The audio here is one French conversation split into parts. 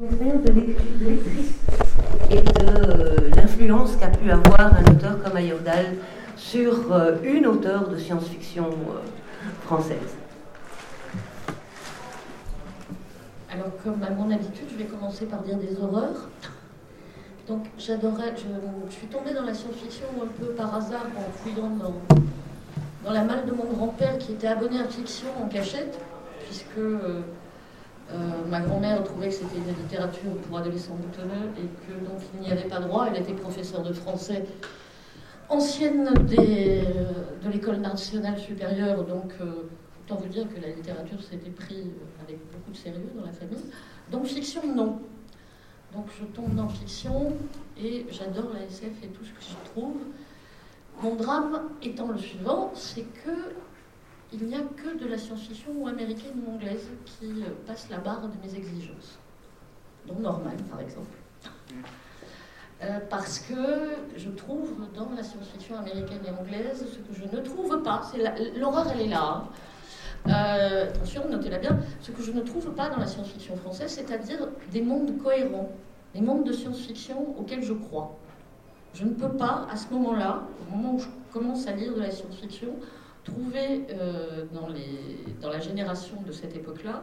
L'expérience de lectrice et de l'influence qu'a pu avoir un auteur comme Heyerdahl sur une auteure de science-fiction française. Alors, comme à mon habitude, je vais commencer par dire des horreurs. Donc, j'adorais, je suis tombée dans la science-fiction un peu par hasard en fouillant dans la malle de mon grand-père qui était abonné à Fiction en cachette, puisque ma grand-mère trouvait que c'était une littérature pour adolescents boutonneux et que donc il n'y avait pas droit. Elle était professeure de français, ancienne de l'école nationale supérieure, donc autant vous dire que la littérature s'était pris avec beaucoup de sérieux dans la famille. Donc fiction, non. Donc je tombe dans fiction et j'adore la SF et tout ce que j'y trouve. Mon drame étant le suivant, c'est que il n'y a que de la science-fiction ou américaine ou anglaise qui passe la barre de mes exigences. Donc Norman, par exemple. Parce que je trouve dans la science-fiction américaine et anglaise ce que je ne trouve pas. L'horreur, elle est là. Attention, notez-la bien. Ce que je ne trouve pas dans la science-fiction française, c'est-à-dire des mondes cohérents, des mondes de science-fiction auxquels je crois. Je ne peux pas, à ce moment-là, au moment où je commence à lire de la science-fiction, trouver dans la génération de cette époque-là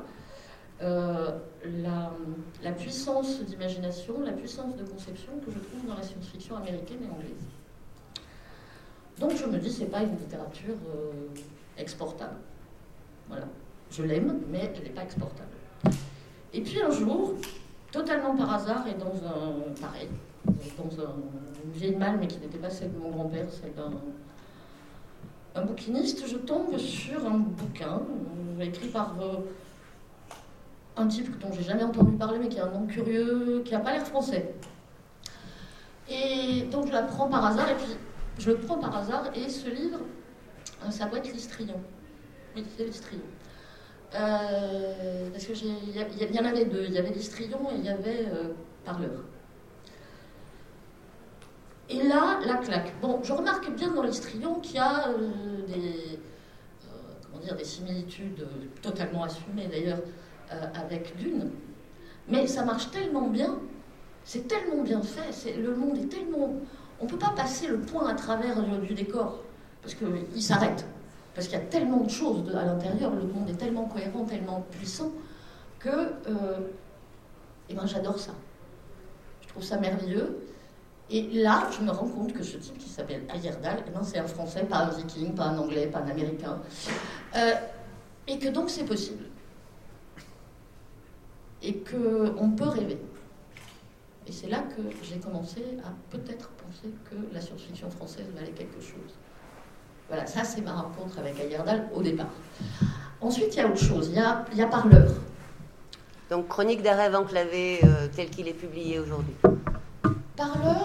la puissance d'imagination, la puissance de conception que je trouve dans la science-fiction américaine et anglaise. Donc je me dis, c'est pas une littérature exportable. Voilà. Je l'aime, mais elle n'est pas exportable. Et puis un jour, totalement par hasard et dans une vieille malle, mais qui n'était pas celle de mon grand-père, celle d'un bouquiniste, je tombe sur un bouquin écrit par un type dont j'ai jamais entendu parler, mais qui a un nom curieux, qui n'a pas l'air français. Et donc je la prends par hasard, et puis je le prends par hasard, et ce livre, ça doit être l'Histrion. Oui, c'est l'Histrion. Parce que il y en avait deux, il y avait l'Histrion et il y avait Parleur. Et là, la claque. Bon, je remarque bien dans l'Histrion qu'il y a des similitudes totalement assumées d'ailleurs avec Dune. Mais ça marche tellement bien, c'est tellement bien fait, le monde est tellement... On ne peut pas passer le poing à travers du décor, parce qu'il s'arrête. Parce qu'il y a tellement de choses à l'intérieur, le monde est tellement cohérent, tellement puissant, que j'adore ça. Je trouve ça merveilleux. Et là, je me rends compte que ce type qui s'appelle Heyerdahl, c'est un Français, pas un Viking, pas un Anglais, pas un Américain. Et que donc c'est possible. Et qu'on peut rêver. Et c'est là que j'ai commencé à peut-être penser que la science-fiction française valait quelque chose. Voilà, ça c'est ma rencontre avec Heyerdahl au départ. Ensuite, il y a autre chose, il y a Parleur. Donc Chronique d'un rêve enclavé tel qu'il est publié aujourd'hui. Parleur,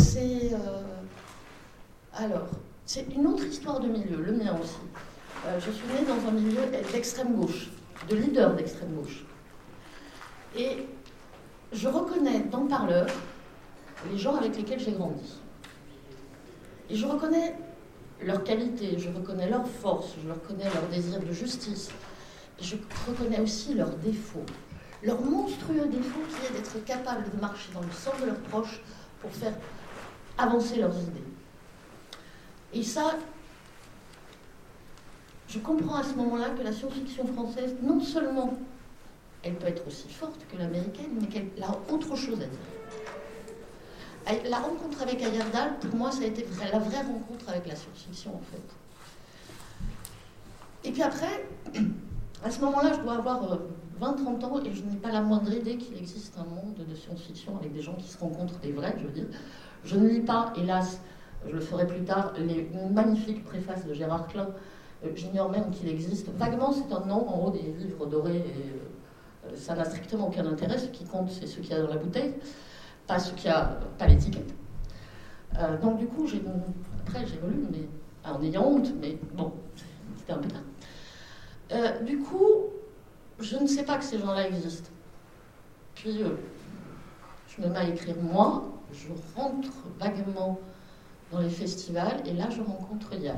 c'est une autre histoire de milieu, le mien aussi. Je suis née dans un milieu d'extrême gauche, de leader d'extrême gauche. Et je reconnais dans Parleur les gens avec lesquels j'ai grandi. Et je reconnais leurs qualités, je reconnais leurs forces, je reconnais leur désir de justice. Et je reconnais aussi leurs défauts. Leur monstrueux défaut qui est d'être capable de marcher dans le sang de leurs proches pour faire avancer leurs idées. Et ça, je comprends à ce moment-là que la science-fiction française, non seulement elle peut être aussi forte que l'américaine, mais qu'elle a autre chose à dire. La rencontre avec Heyerdahl, pour moi, ça a été la vraie rencontre avec la science-fiction, en fait. Et puis après, à ce moment-là, je dois avoir 20-30 ans et je n'ai pas la moindre idée qu'il existe un monde de science-fiction avec des gens qui se rencontrent, des vrais, je veux dire. Je ne lis pas, hélas, je le ferai plus tard, les magnifiques préfaces de Gérard Klein. J'ignore même qu'il existe. Vaguement, c'est un nom en haut des livres dorés et ça n'a strictement aucun intérêt. Ce qui compte, c'est ce qu'il y a dans la bouteille, pas l'étiquette. Donc du coup, après j'ai relu, mais en ayant honte, mais bon, c'était un peu tard. Du coup, je ne sais pas que ces gens-là existent. Puis, je me mets à écrire moi, je rentre vaguement dans les festivals, et là, je rencontre Yann.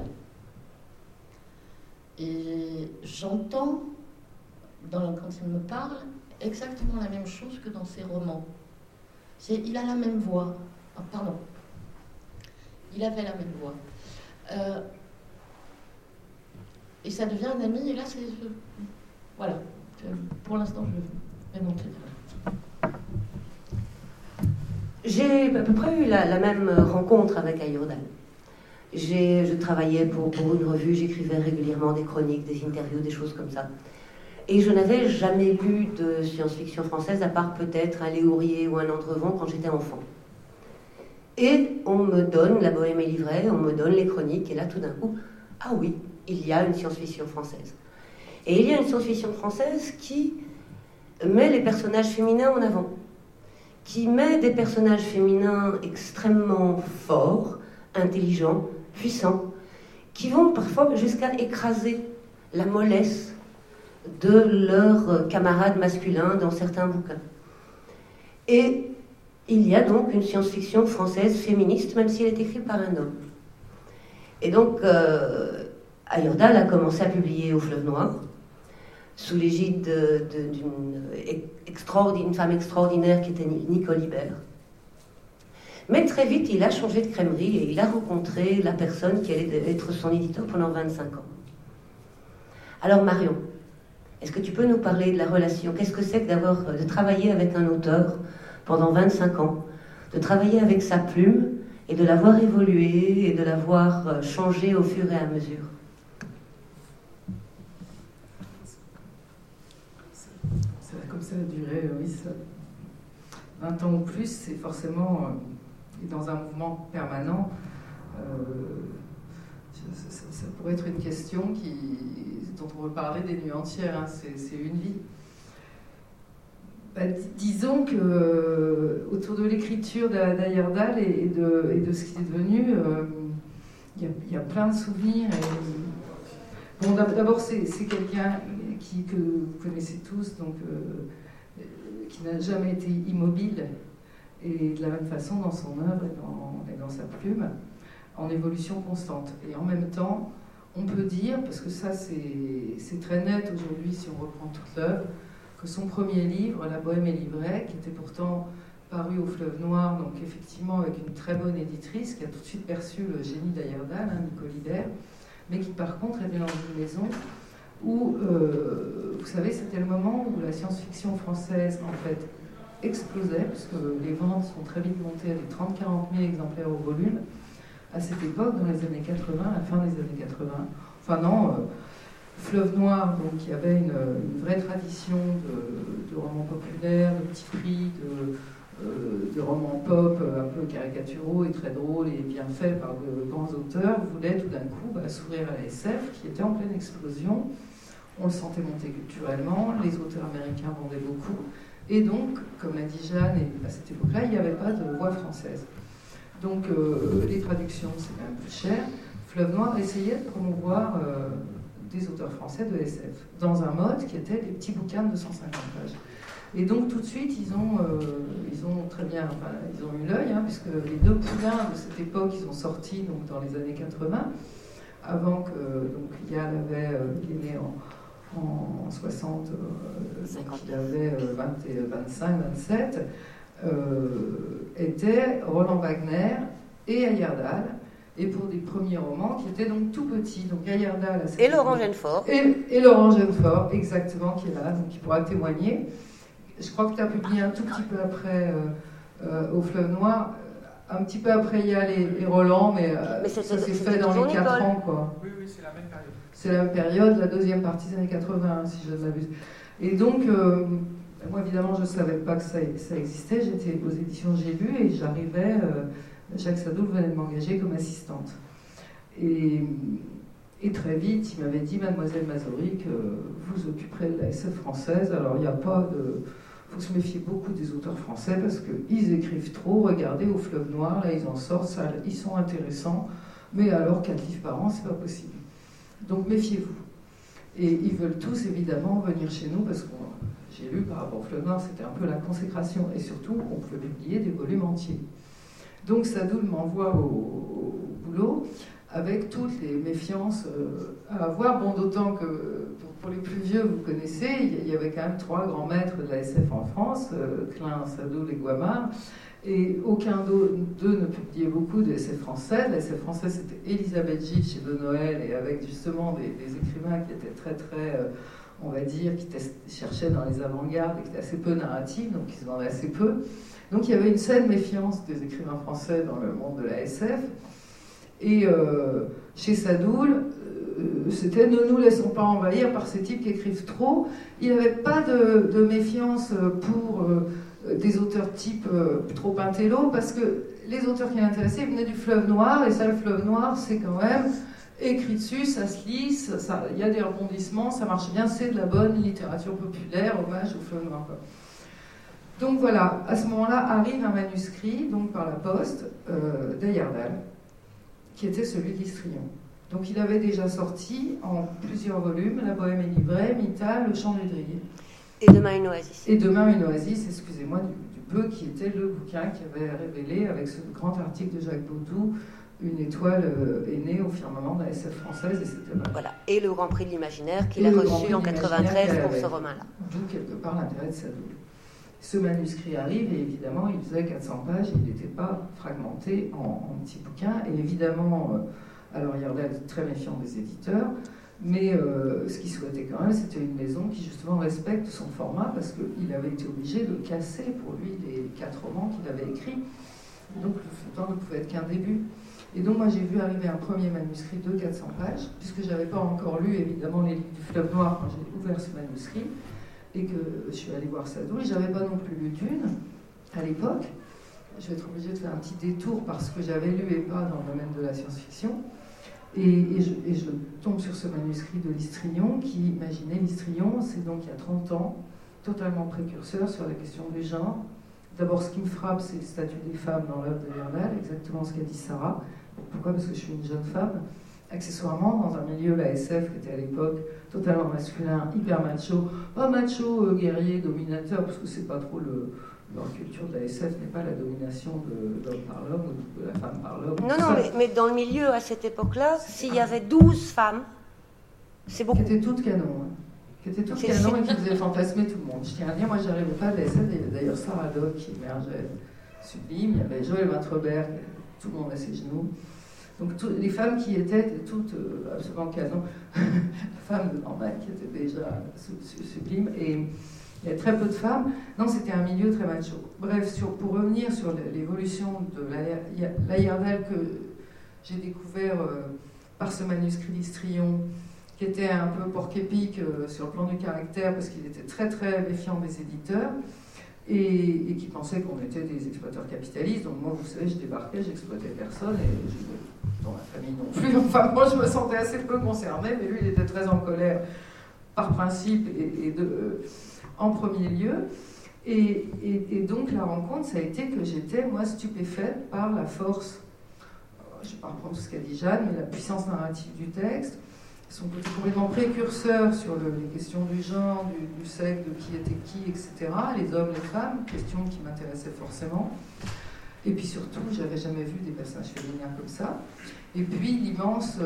Et j'entends, quand il me parle, exactement la même chose que dans ses romans. Il a la même voix. Oh, pardon. Il avait la même voix. Et ça devient un ami, et là, c'est... Voilà. Pour l'instant, je vais montrer. J'ai à peu près eu la même rencontre avec Heyerdahl. Je travaillais pour une revue, j'écrivais régulièrement des chroniques, des interviews, des choses comme ça. Et je n'avais jamais lu de science-fiction française, à part peut-être un Léourier ou un Andrevon quand j'étais enfant. Et on me donne La Bohème et l'Ivraie, on me donne les chroniques, et là tout d'un coup, ah oui, il y a une science-fiction française. Et il y a une science-fiction française qui met les personnages féminins en avant, qui met des personnages féminins extrêmement forts, intelligents, puissants, qui vont parfois jusqu'à écraser la mollesse de leurs camarades masculins dans certains bouquins. Et il y a donc une science-fiction française féministe, même si elle est écrite par un homme. Et donc, Heyerdahl a commencé à publier Au Fleuve Noir, sous l'égide d'une femme extraordinaire qui était Nicole Ibert. Mais très vite, il a changé de crèmerie et il a rencontré la personne qui allait être son éditeur pendant 25 ans. Alors Marion, est-ce que tu peux nous parler de la relation? Qu'est-ce que c'est que de travailler avec un auteur pendant 25 ans, de travailler avec sa plume et de la voir évoluer et de la voir changer au fur et à mesure? Comme ça a duré, oui, 20 ans ou plus, c'est forcément dans un mouvement permanent. Ça pourrait être une question dont on peut parler des nuits entières, hein, c'est une vie. Disons que autour de l'écriture d'Heyerdahl et de ce qui est devenu, il y a plein de souvenirs. Bon, d'abord, c'est quelqu'un que vous connaissez tous, donc qui n'a jamais été immobile, et de la même façon dans son œuvre et dans sa plume, en évolution constante. Et en même temps, on peut dire, parce que ça c'est très net aujourd'hui si on reprend toute l'œuvre, que son premier livre, La Bohème et l'Ivraie, qui était pourtant paru au Fleuve Noir, donc effectivement avec une très bonne éditrice, qui a tout de suite perçu le génie d'Heyerdahl, Nicole Ibert, mais qui par contre était dans une maison où, vous savez, c'était le moment où la science-fiction française, en fait, explosait, puisque les ventes sont très vite montées à des 30-40 000 exemplaires au volume, à cette époque, dans les années 80, la fin des années 80. Enfin non, Fleuve Noir, donc il y avait une vraie tradition de romans populaires, de petits prix, de romans pop un peu caricaturaux et très drôles et bien faits par de grands auteurs, voulaient tout d'un coup s'ouvrir à la SF, qui était en pleine explosion. On le sentait monter culturellement, les auteurs américains vendaient beaucoup, et donc, comme l'a dit Jeanne, et à cette époque-là, il n'y avait pas de voix française. Donc les traductions, c'est quand même plus cher. Fleuve Noir essayait de promouvoir des auteurs français de SF, dans un mode qui était des petits bouquins de 250 pages. Et donc tout de suite, ils ont très bien, enfin, ils ont eu l'œil, hein, puisque les deux poulains de cette époque, ils ont sorti donc, dans les années 80, avant que donc, Yal il est né en 60, il avait 25, 27, étaient Roland Wagner et Heyerdahl, et pour des premiers romans qui étaient donc tout petits. Donc Heyerdahl et Laurent Genefort. Et Laurent Genefort, exactement, qui est là, donc qui pourra témoigner. Je crois que tu as publié un tout petit peu après Au Fleuve Noir, un petit peu après Yal et Roland, mais ça s'est fait dans les 4 ans, quoi. Oui, c'est la même période. C'est la même période, la deuxième partie des années 80, si je ne m'abuse. Et donc, moi évidemment, je ne savais pas que ça existait. J'étais aux éditions J'ai lu et j'arrivais, Jacques Sadoul venait de m'engager comme assistante. Et très vite, il m'avait dit, Mademoiselle Mazory, que vous occuperez de la SF française. Alors, il n'y a pas de... Il faut se méfier beaucoup des auteurs français parce qu'ils écrivent trop. Regardez, Au Fleuve Noir, là, ils en sortent, ça, ils sont intéressants. Mais alors, 4 livres par an, c'est pas possible. Donc, méfiez-vous. Et ils veulent tous, évidemment, venir chez nous parce que j'ai lu par rapport au Fleuve Noir, c'était un peu la consécration. Et surtout, on pouvait publier des volumes entiers. Donc, Sadoul m'envoie au boulot avec toutes les méfiances à avoir. Bon, d'autant que pour les plus vieux, vous connaissez, il y avait quand même 3 grands maîtres de la SF en France, Klein, Sadoul et Guamard, et aucun d'eux ne publiait beaucoup de SF française. La SF française, c'était Elisabeth Gilles chez De Noël, et avec justement des écrivains qui étaient très on va dire, qui cherchaient dans les avant-gardes et qui étaient assez peu narratifs, donc qui se vendaient assez peu. Donc il y avait une saine méfiance des écrivains français dans le monde de la SF. Et chez Sadoul, c'était « ne nous laissons pas envahir par ces types qui écrivent trop ». Il n'avait pas de méfiance pour des auteurs type trop intello, parce que les auteurs qui l'intéressaient venaient du fleuve noir, et ça, le fleuve noir, c'est quand même écrit dessus, ça se lit, il y a des rebondissements, ça marche bien, c'est de la bonne littérature populaire, hommage au fleuve noir, quoi. Donc voilà, à ce moment-là arrive un manuscrit, donc par la poste, d'Ayerdal, qui était celui d'Histrion. Donc il avait déjà sorti en plusieurs volumes La Bohème est livrée, Mittal, Le Chant du Drier. Et Demain une oasis. Et Demain une oasis, excusez-moi du peu, qui était le bouquin qui avait révélé, avec ce grand article de Jacques Baudou, une étoile est née au firmament de la SF française, et c'était vrai. Voilà, et le Grand Prix de l'Imaginaire qu'il a reçu en 93 pour ce roman-là. D'où quelque part l'intérêt de Sadoul. Ce manuscrit arrive, et évidemment, il faisait 400 pages, il n'était pas fragmenté en petits bouquins, et évidemment, alors Ayerdal était très méfiant des éditeurs, mais ce qu'il souhaitait quand même, c'était une maison qui justement respecte son format, parce qu'il avait été obligé de casser pour lui les 4 romans qu'il avait écrits, donc le temps ne pouvait être qu'un début. Et donc moi j'ai vu arriver un premier manuscrit de 400 pages, puisque je n'avais pas encore lu évidemment les livres du Fleuve Noir quand j'ai ouvert ce manuscrit, et que je suis allée voir Sadoul, et je n'avais pas non plus lu Dune à l'époque. Je vais être obligée de faire un petit détour parce que j'avais lu et pas dans le domaine de la science-fiction. Et je tombe sur ce manuscrit de l'Histrion qui, imaginez, l'Histrion, c'est donc il y a 30 ans, totalement précurseur sur la question du genre. D'abord, ce qui me frappe, c'est le statut des femmes dans l'œuvre d'Ayerdal, exactement ce qu'a dit Sarah. Pourquoi ? Parce que je suis une jeune femme. Accessoirement, dans un milieu, la SF, qui était à l'époque totalement masculin, hyper macho, pas macho, guerrier, dominateur, parce que c'est pas trop leur culture de la SF, n'est pas la domination de l'homme par l'homme ou de la femme par l'homme. Non, mais dans le milieu, à cette époque-là, s'il y avait 12 femmes, c'est beaucoup. Qui étaient toutes canons, hein. Qui étaient toutes canons et qui faisaient fantasmer tout le monde. Je tiens à dire, moi, j'arrivais pas de la SF, il y avait d'ailleurs Sarah Doc qui émergeait sublime, il y avait Joël Vinterberg, tout le monde à ses genoux. Donc les femmes qui étaient toutes absolument canon, la femme de Norman qui était déjà sublime, et il y a très peu de femmes. Non, c'était un milieu très macho. Bref, pour revenir sur l'évolution de l'Ayerdal que j'ai découvert par ce manuscrit d'Histrion, qui était un peu porc-épic sur le plan du caractère, parce qu'il était très très méfiant des éditeurs, et qui pensait qu'on était des exploiteurs capitalistes. Donc moi, vous savez, je débarquais, j'exploitais personne, et dans ma famille non plus. Enfin, moi, je me sentais assez peu concernée, mais lui, il était très en colère par principe en premier lieu. Et donc, la rencontre, ça a été que j'étais, moi, stupéfaite par la force, je ne vais pas reprendre tout ce qu'a dit Jeanne, mais la puissance narrative du texte, son côté complètement précurseur sur les questions du genre, du sexe, de qui était qui, etc., les hommes, les femmes, questions qui m'intéressaient forcément. Et puis surtout, j'avais jamais vu des personnages féminins comme ça. Et puis l'immense,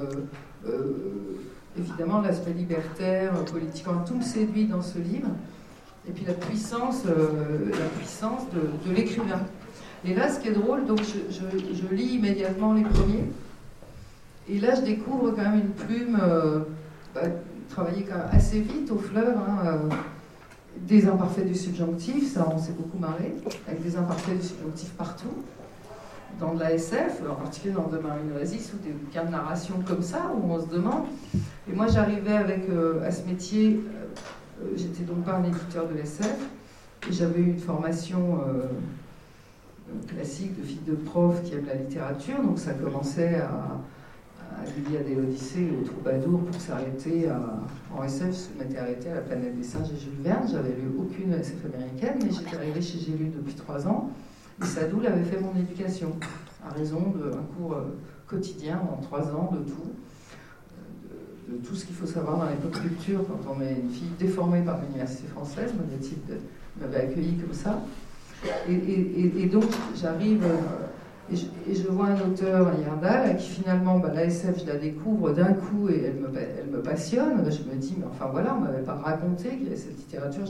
évidemment, l'aspect libertaire, politique, tout me séduit dans ce livre. Et puis la puissance de l'écrivain. Et là, ce qui est drôle, donc je lis immédiatement les premiers. Et là, je découvre quand même une plume travaillée quand même assez vite au fleuve, des imparfaits du subjonctif, ça on s'est beaucoup marré, avec des imparfaits du subjonctif partout, dans de la SF, en particulier dans Demain une oasis, ou des bouquins de narration comme ça, où on se demande. Et moi, j'arrivais à ce métier, j'étais donc pas un éditeur de SF, et j'avais eu une formation classique de fille de prof qui aime la littérature, donc ça commençait à l'Iliade et l'Odyssée au Troubadour pour s'arrêter en SF, je m'étais arrêtée à La Planète des Singes et Jules Verne. J'avais lu aucune SF américaine, mais j'étais arrivée chez J'ai lu depuis 3 ans. Et Sadoul avait fait mon éducation, à raison d'un cours quotidien en 3 ans de tout ce qu'il faut savoir dans les pop culture quand on est une fille déformée par l'université française. M'avait accueillie comme ça. Et donc j'arrive Et je vois un auteur, Heyerdahl, qui finalement, la SF, je la découvre d'un coup et elle me passionne. Je me dis, mais enfin voilà, on ne m'avait pas raconté qu'il y avait cette littérature.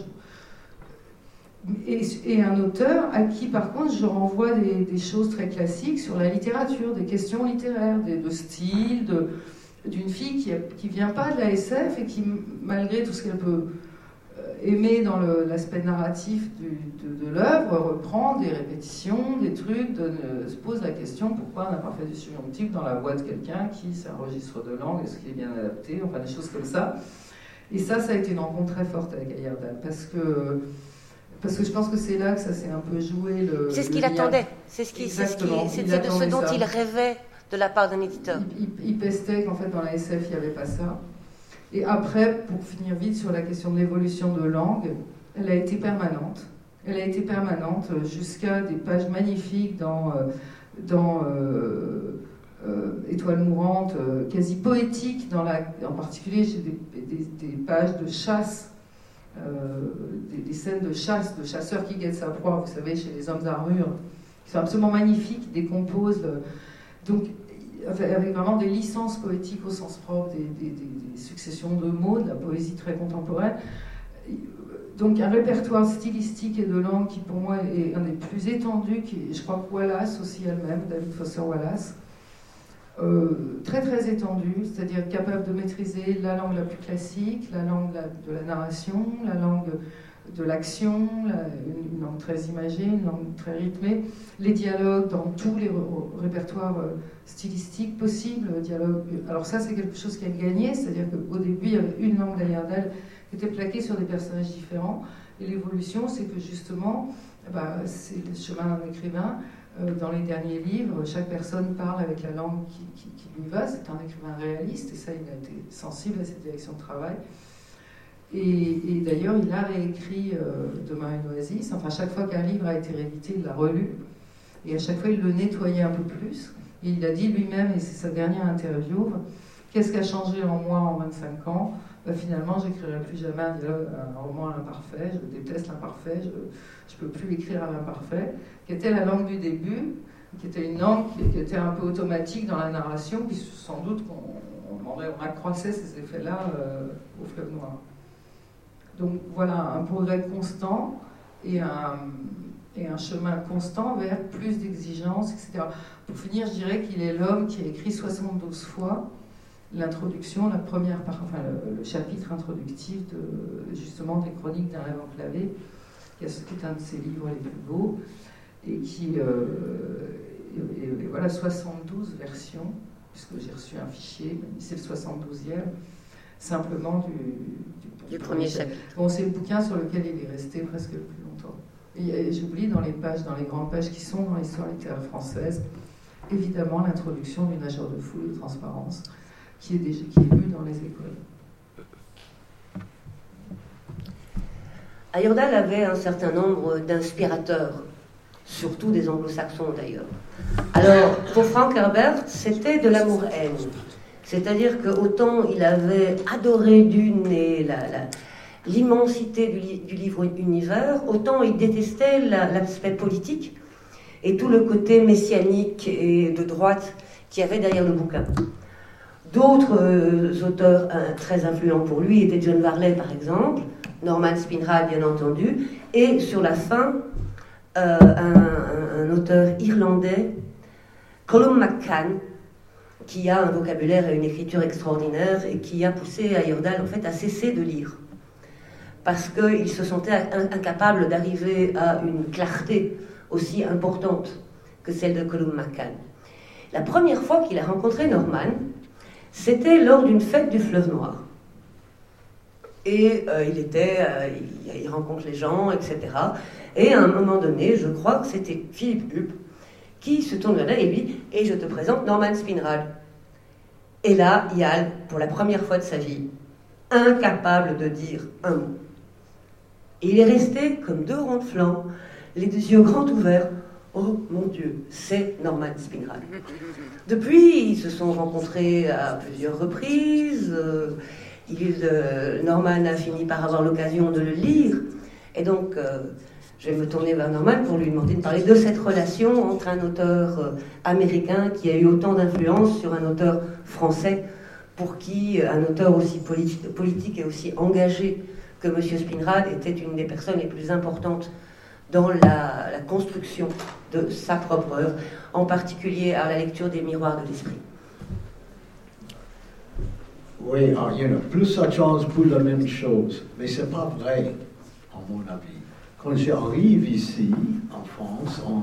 Et un auteur à qui, par contre, je renvoie des choses très classiques sur la littérature, des questions littéraires, de style, d'une fille qui ne vient pas de la SF et qui, malgré tout ce qu'elle peut aimer dans l'aspect narratif de l'œuvre, reprend des répétitions, des trucs, se pose la question pourquoi on n'a pas fait du subjonctif dans la voix de quelqu'un qui, c'est un registre de langue, est-ce qu'il est bien adapté, enfin des choses comme ça. Et ça a été une rencontre très forte avec Heyerdahl, parce que je pense que c'est là que ça s'est un peu joué. C'est ce qu'il attendait, c'est de ce dont il rêvait de la part d'un éditeur. Il pestait qu'en fait dans la SF il n'y avait pas ça. Et après, pour finir vite sur la question de l'évolution de langue, elle a été permanente. Elle a été permanente jusqu'à des pages magnifiques dans Étoile mourante, quasi poétiques, en particulier j'ai des pages de chasse, des scènes de chasse, de chasseurs qui guettent sa proie, vous savez, chez les hommes d'armure, qui sont absolument magnifiques, qui décomposent. Donc, avec vraiment des licences poétiques au sens propre, des successions de mots, de la poésie très contemporaine. Donc un répertoire stylistique et de langue qui pour moi est un des plus étendus, je crois que Wallace aussi elle-même, David Foster Wallace, très très étendu, c'est-à-dire capable de maîtriser la langue la plus classique, la langue de la narration, la langue de l'action, une langue très imagée, une langue très rythmée, les dialogues dans tous les répertoires stylistiques possibles, dialogue. Alors ça c'est quelque chose qui a gagné, c'est-à-dire qu'au début il y avait une langue d'Heyerdahl qui était plaquée sur des personnages différents, et l'évolution c'est que justement, c'est le chemin d'un écrivain, dans les derniers livres, chaque personne parle avec la langue qui lui va, c'est un écrivain réaliste, et ça il a été sensible à cette direction de travail. Et d'ailleurs, il a réécrit Demain une oasis. Enfin, chaque fois qu'un livre a été réédité, il l'a relu. Et à chaque fois, il le nettoyait un peu plus. Et il a dit lui-même, et c'est sa dernière interview, qu'est-ce qui a changé en moi en 25 ans ? Finalement, j'écrirai plus jamais un roman à l'imparfait. Je déteste l'imparfait. Je ne peux plus écrire à l'imparfait. Qui était la langue du début, qui était une langue qui était un peu automatique dans la narration, puis sans doute on accroissait ces effets-là au Fleuve Noir. Donc voilà, un progrès constant et un chemin constant vers plus d'exigences, etc. Pour finir, je dirais qu'il est l'homme qui a écrit 72 fois l'introduction, le chapitre introductif justement des Chroniques d'un rêve enclavé, qui est un de ses livres les plus beaux, et qui et voilà 72 versions, puisque j'ai reçu un fichier, c'est le 72e, simplement du premier chapitre. Bon, c'est le bouquin sur lequel il est resté presque le plus longtemps. Et j'oublie dans les grandes pages qui sont dans l'histoire littéraire française, évidemment l'introduction du Nageur de foule de transparence, qui est lue dans les écoles. Heyerdahl avait un certain nombre d'inspirateurs, surtout des anglo-saxons d'ailleurs. Alors, pour Frank Herbert, c'était de l'amour-haine. C'est-à-dire qu'autant il avait adoré Dune et l'immensité du livre univers, autant il détestait l'aspect politique et tout le côté messianique et de droite qu'il y avait derrière le bouquin. D'autres auteurs très influents pour lui étaient John Varley par exemple, Norman Spinrad bien entendu, et sur la fin, un auteur irlandais, Colum McCann, qui a un vocabulaire et une écriture extraordinaire et qui a poussé Heyerdahl en fait à cesser de lire. Parce qu'il se sentait incapable d'arriver à une clarté aussi importante que celle de Colum McCann. La première fois qu'il a rencontré Norman, c'était lors d'une fête du Fleuve Noir. Et il rencontre les gens, etc. Et à un moment donné, je crois que c'était Philippe Hupp qui se tourne vers là et dit « Et je te présente Norman Spinrad ». Et là, Yal, pour la première fois de sa vie, incapable de dire un mot. Et il est resté comme deux ronds de flanc, les deux yeux grands ouverts. Oh mon Dieu, c'est Norman Spinrad. Depuis, ils se sont rencontrés à plusieurs reprises. Norman a fini par avoir l'occasion de le lire. Et donc, Je vais me tourner vers Norman pour lui demander de parler de cette relation entre un auteur américain qui a eu autant d'influence sur un auteur français, pour qui un auteur aussi politique et aussi engagé que M. Spinrad était une des personnes les plus importantes dans la construction de sa propre œuvre, en particulier à la lecture des Miroirs de l'Esprit. Oui, il y en a plusieurs chances pour la même chose, mais ce n'est pas vrai, à mon avis. Quand j'arrive ici, en France, en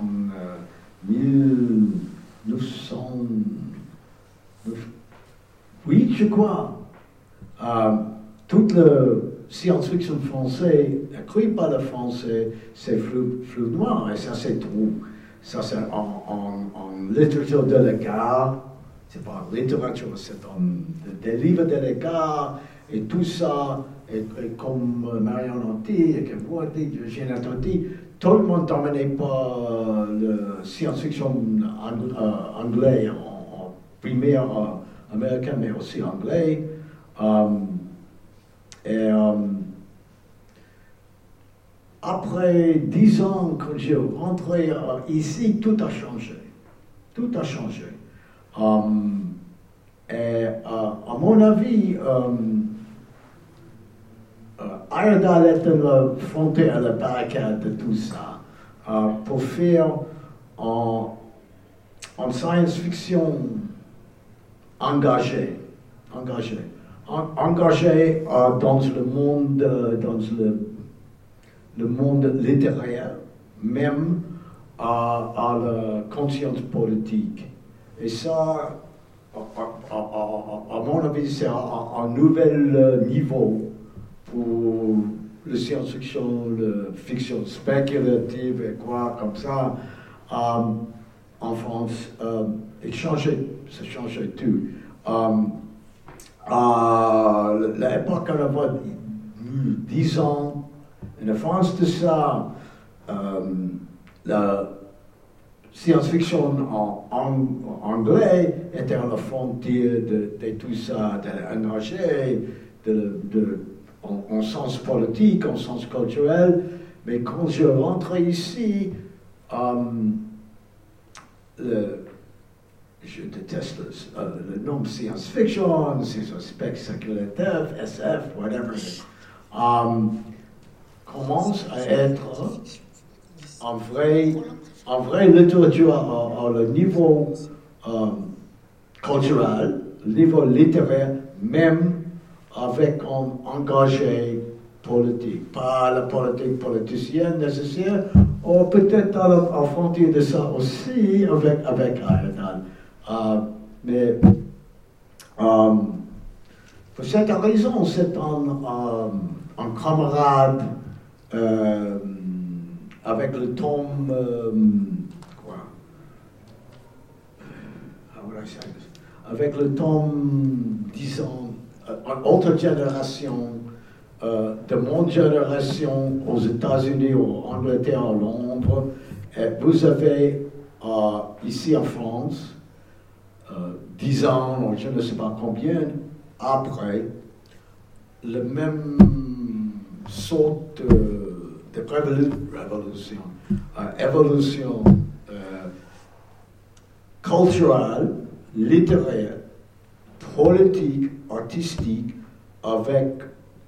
1908, je crois, toute la science-fiction française, écrite par le français, c'est flou noir, et ça c'est tout. Ça c'est en littérature de l'écart, c'est pas littérature, c'est des livres de l'écart, et tout ça, et comme Marianne a dit, et que vous avez dit, j'ai entendu, tout le monde dominé par la science-fiction anglais, en primaire américain, mais aussi anglais. Après 10 ans, quand j'ai rentré ici, tout a changé. Tout a changé. Et à mon avis, Heyerdahl était fronté à la barricade de tout ça pour faire en science-fiction engagé dans le monde littéraire, même à la conscience politique. Et ça, à mon avis, c'est un nouvel niveau pour la science-fiction, la fiction spéculative et quoi comme ça en France. Ça changeait tout. À l'époque, on avait 10 ans. En France de ça, la science-fiction en anglais était à la frontière de tout ça, d'engagé, en sens politique, en sens culturel. Mais quand je rentre ici, je déteste le nom science-fiction, c'est speculatif, SF, whatever. Commence à être en vraie littérature à le niveau culturel, le niveau littéraire, même avec un engagé politique. Pas la politique politicienne nécessaire, ou peut-être à la frontière de ça aussi avec Heyerdahl. Mais pour cette raison, c'est un camarade avec le tome, avec le tome, disons, une autre génération, de mon génération aux États-Unis, en Angleterre, à Londres. Et vous avez ici en France, 10 ans, je ne sais pas combien, après, le même sorte de évolution culturelle, littéraire, politique, artistique, avec,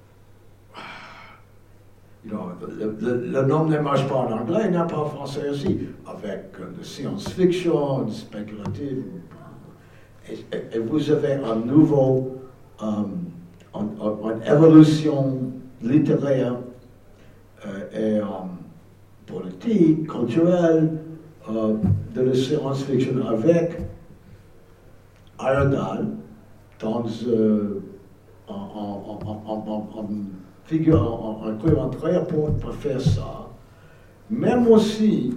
le nom ne marche pas en anglais, il n'y a pas en français aussi, avec la science-fiction, spéculative, et vous avez un nouveau, une évolution littéraire et politique, culturelle de la science-fiction avec Heyerdahl dans figure, un écrivain très important pour faire ça. Même aussi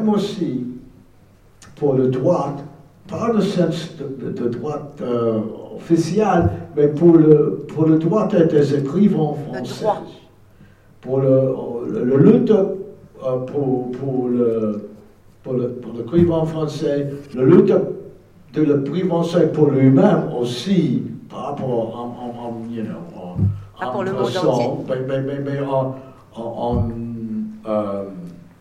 pour le droit, pas le sens de droite officiel, mais pour le droit des écrivains français. Pour le lutte pour l'écrivain français, le lutte de l'écrivain français pour lui-même aussi, par rapport pas pour le monde entier. Mais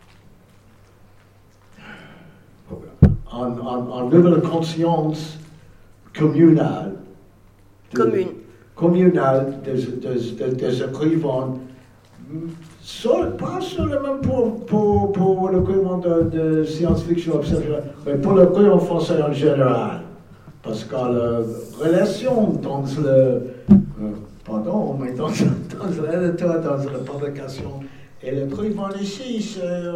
en nouvelle conscience communale. Communale des écrivains, pas seulement pour l'écrivain de science-fiction, mais pour l'écrivain français en général. Parce que la relation dans l'éditeur, dans la publication et l'écrivain ici, c'est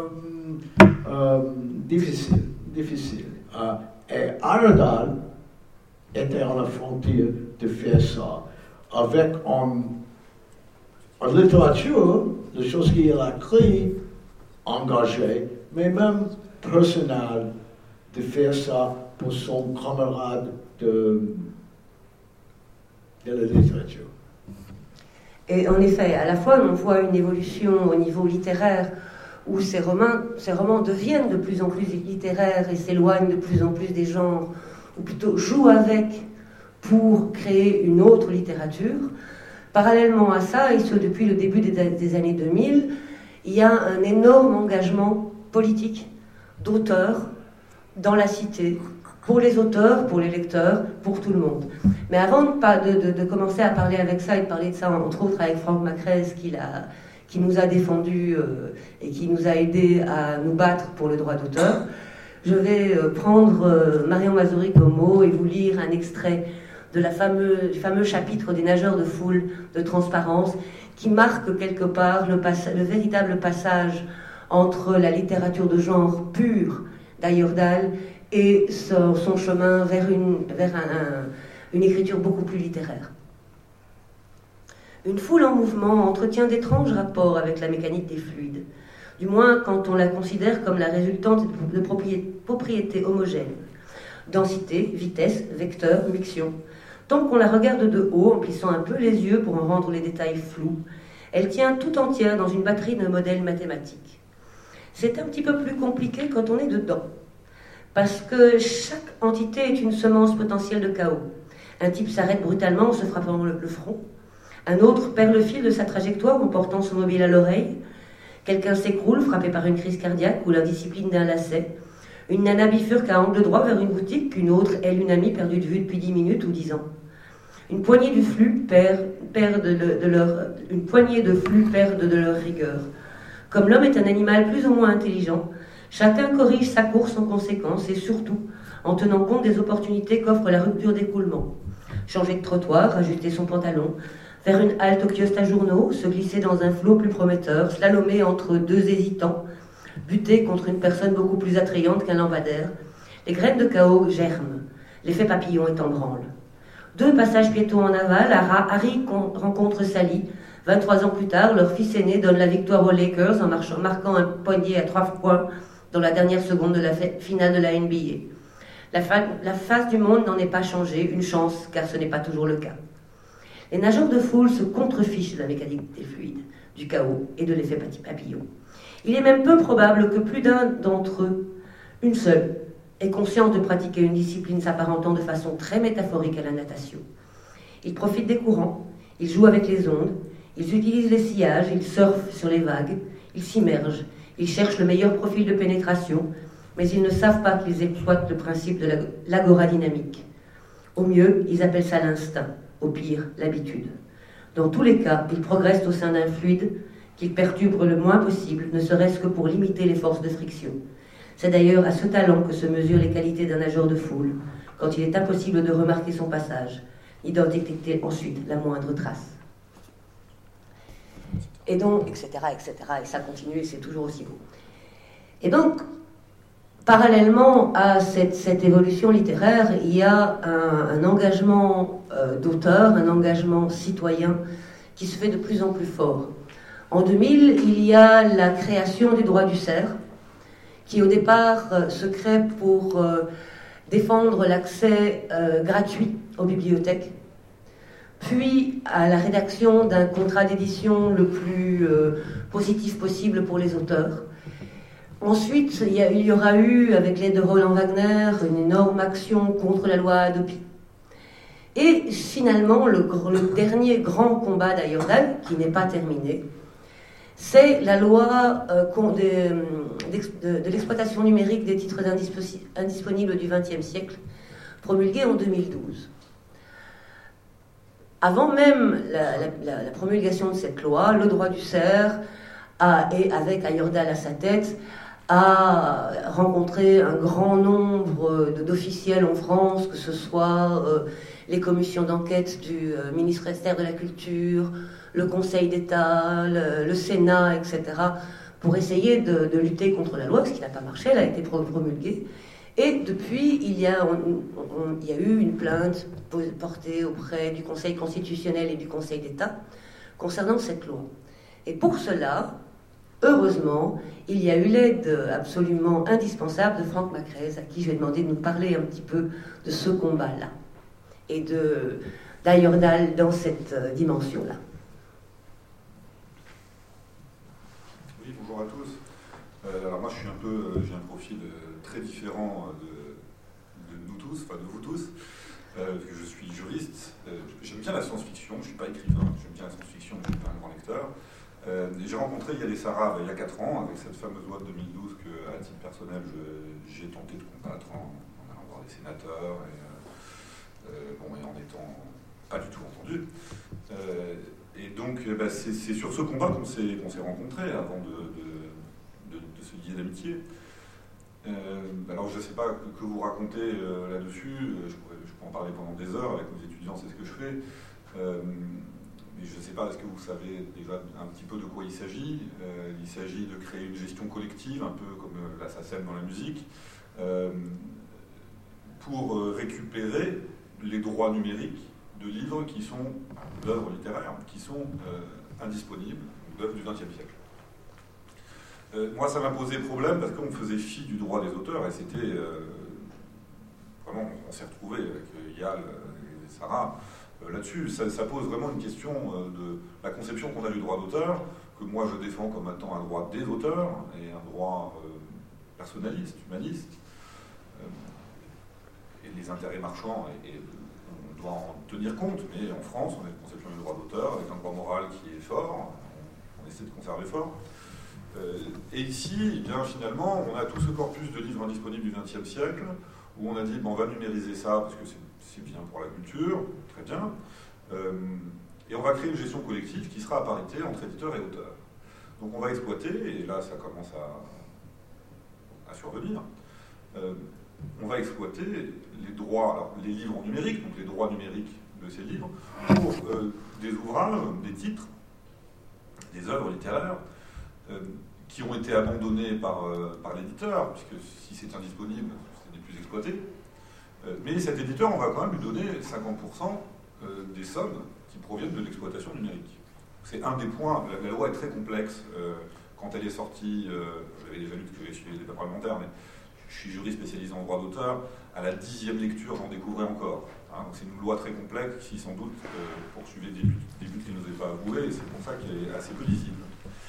difficile. Et Heyerdahl était à la frontière de faire ça. Avec en littérature, les choses qu'il a écrites, engagées, mais même personnelles, de faire ça pour son camarade de la littérature. Et en effet, à la fois, on voit une évolution au niveau littéraire où ces romans deviennent de plus en plus littéraires et s'éloignent de plus en plus des genres, ou plutôt jouent avec pour créer une autre littérature. Parallèlement à ça, et ce depuis le début des années 2000, il y a un énorme engagement politique d'auteurs dans la cité, pour les auteurs, pour les lecteurs, pour tout le monde. Mais avant de commencer à parler avec ça, et de parler de ça entre autres avec Franck Macresse, qui nous a défendus et qui nous a aidés à nous battre pour le droit d'auteur, je vais prendre Marion Mazurik au mot et vous lire un extrait du fameux chapitre des nageurs de foule de Transparence, qui marque quelque part le véritable passage entre la littérature de genre pure d'Heyerdahl et son chemin vers une écriture beaucoup plus littéraire. Une foule en mouvement entretient d'étranges rapports avec la mécanique des fluides, du moins quand on la considère comme la résultante de propriétés homogènes. Densité, vitesse, vecteur, miction. Tant qu'on la regarde de haut, en plissant un peu les yeux pour en rendre les détails flous, elle tient tout entière dans une batterie de modèles mathématiques. C'est un petit peu plus compliqué quand on est dedans, parce que chaque entité est une semence potentielle de chaos. Un type s'arrête brutalement en se frappant le front. Un autre perd le fil de sa trajectoire en portant son mobile à l'oreille. Quelqu'un s'écroule, frappé par une crise cardiaque ou l'indiscipline d'un lacet. Une nana bifurque à angle droit vers une boutique qu'une autre, elle, une amie perdue de vue depuis 10 minutes ou 10 ans. Une poignée de flux perdent de leur rigueur. Comme l'homme est un animal plus ou moins intelligent, chacun corrige sa course en conséquence et surtout en tenant compte des opportunités qu'offre la rupture d'écoulement. Changer de trottoir, ajuster son pantalon, faire une halte au kiosque à journaux, se glisser dans un flot plus prometteur, slalomer entre deux hésitants, buter contre une personne beaucoup plus attrayante qu'un lampadaire. Les graines de chaos germent, l'effet papillon est en branle. 2 passages piétons en aval, Harry rencontre Sally. 23 ans plus tard, leur fils aîné donne la victoire aux Lakers en marquant un poignet à 3 points dans la dernière seconde de la finale de la NBA. La face du monde n'en est pas changée, une chance, car ce n'est pas toujours le cas. Les nageurs de foule se contrefichent de la mécanique des fluides, du chaos et de l'effet papillon. Il est même peu probable que plus d'un d'entre eux, une seule, ait conscience de pratiquer une discipline s'apparentant de façon très métaphorique à la natation. Ils profitent des courants, ils jouent avec les ondes, ils utilisent les sillages, ils surfent sur les vagues, ils s'immergent, ils cherchent le meilleur profil de pénétration, mais ils ne savent pas qu'ils exploitent le principe de l'agoradynamique. Au mieux, ils appellent ça l'instinct, au pire, l'habitude. Dans tous les cas, ils progressent au sein d'un fluide qu'ils perturbent le moins possible, ne serait-ce que pour limiter les forces de friction. C'est d'ailleurs à ce talent que se mesurent les qualités d'un nageur de foule, quand il est impossible de remarquer son passage, ni d'en détecter ensuite la moindre trace. Et donc, etc., et ça continue, et c'est toujours aussi beau. Et donc, parallèlement à cette évolution littéraire, il y a un engagement d'auteur, un engagement citoyen qui se fait de plus en plus fort. En 2000, il y a la création du droit du cerf, qui au départ se crée pour défendre l'accès gratuit aux bibliothèques, puis à la rédaction d'un contrat d'édition le plus positif possible pour les auteurs. Ensuite, il y aura eu, avec l'aide de Roland Wagner, une énorme action contre la loi Hadopi. Et finalement, le dernier grand combat d'Heyerdahl, qui n'est pas terminé, c'est la loi de l'exploitation numérique des titres indisponibles du XXe siècle, promulguée en 2012. Avant même la promulgation de cette loi, le droit du cerf, et avec Ayordal à sa tête, a rencontré un grand nombre d'officiels en France, que ce soit les commissions d'enquête du ministère de la Culture, le Conseil d'État, le Sénat, etc., pour essayer de lutter contre la loi, ce qui n'a pas marché, elle a été promulguée. Et depuis, il y a eu une plainte portée auprès du Conseil constitutionnel et du Conseil d'État concernant cette loi. Et pour cela, heureusement, il y a eu l'aide absolument indispensable de Franck Macrez, à qui je vais demander de nous parler un petit peu de ce combat-là et d'Ayordal dans cette dimension-là. Oui, bonjour à tous. Alors moi, j'ai un profil très différent de nous tous, enfin de vous tous, parce que je suis juriste. J'aime bien la science-fiction, je ne suis pas écrivain, j'aime bien la science-fiction, mais je ne suis pas un grand lecteur. J'ai rencontré Yadé Sarra il y a 4 ans, avec cette fameuse loi de 2012 que, à titre personnel, j'ai tenté de combattre en allant voir les sénateurs, et en étant pas du tout entendu. Et donc, c'est sur ce combat qu'on s'est rencontrés avant de se lier d'amitié. Alors, je ne sais pas que vous racontez là-dessus, je peux en parler pendant des heures avec nos étudiants, c'est ce que je fais. Mais je ne sais pas, est-ce que vous savez déjà un petit peu de quoi il s'agit? Il s'agit de créer une gestion collective, un peu comme la SACEM dans la musique, pour récupérer les droits numériques de livres qui sont d'œuvres littéraires, qui sont indisponibles, d'œuvres du XXe siècle. Moi, ça m'a posé problème parce qu'on faisait fi du droit des auteurs, et c'était vraiment, on s'est retrouvés avec Yal et Sarah là-dessus. Ça pose vraiment une question de la conception qu'on a du droit d'auteur, que moi je défends comme étant un droit des auteurs et un droit personnaliste, humaniste, et les intérêts marchands, et on doit en tenir compte, mais en France, on a une conception du droit d'auteur avec un droit moral qui est fort, on essaie de conserver fort. Et ici, eh bien, finalement, on a tout ce corpus de livres indisponibles du XXe siècle, où on a dit, on va numériser ça, parce que c'est bien pour la culture, très bien, et on va créer une gestion collective qui sera à parité entre éditeurs et auteurs. Donc on va exploiter, et là ça commence à survenir, on va exploiter les droits, alors les livres numériques, donc les droits numériques de ces livres, pour des ouvrages, des titres, des œuvres littéraires, qui ont été abandonnés par l'éditeur, puisque si c'est indisponible, ce n'est plus exploité. Mais cet éditeur, on va quand même lui donner 50% des sommes qui proviennent de l'exploitation numérique. C'est un des points, la loi est très complexe. Quand elle est sortie, j'avais déjà lu que j'ai suivi les débats parlementaires, mais je suis juriste spécialisé en droit d'auteur, à la 10e lecture, j'en découvrais encore. Donc c'est une loi très complexe qui, sans doute, poursuivait des buts qu'il n'osait pas avouer, et c'est pour ça qu'elle est assez peu lisible.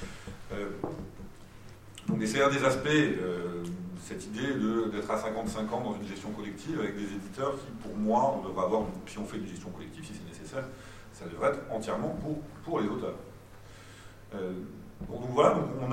Donc c'est un des aspects, cette idée d'être à 55 ans dans une gestion collective avec des éditeurs qui, pour moi, on devrait avoir, si on fait une gestion collective, si c'est nécessaire, ça devrait être entièrement pour les auteurs. Donc voilà, donc on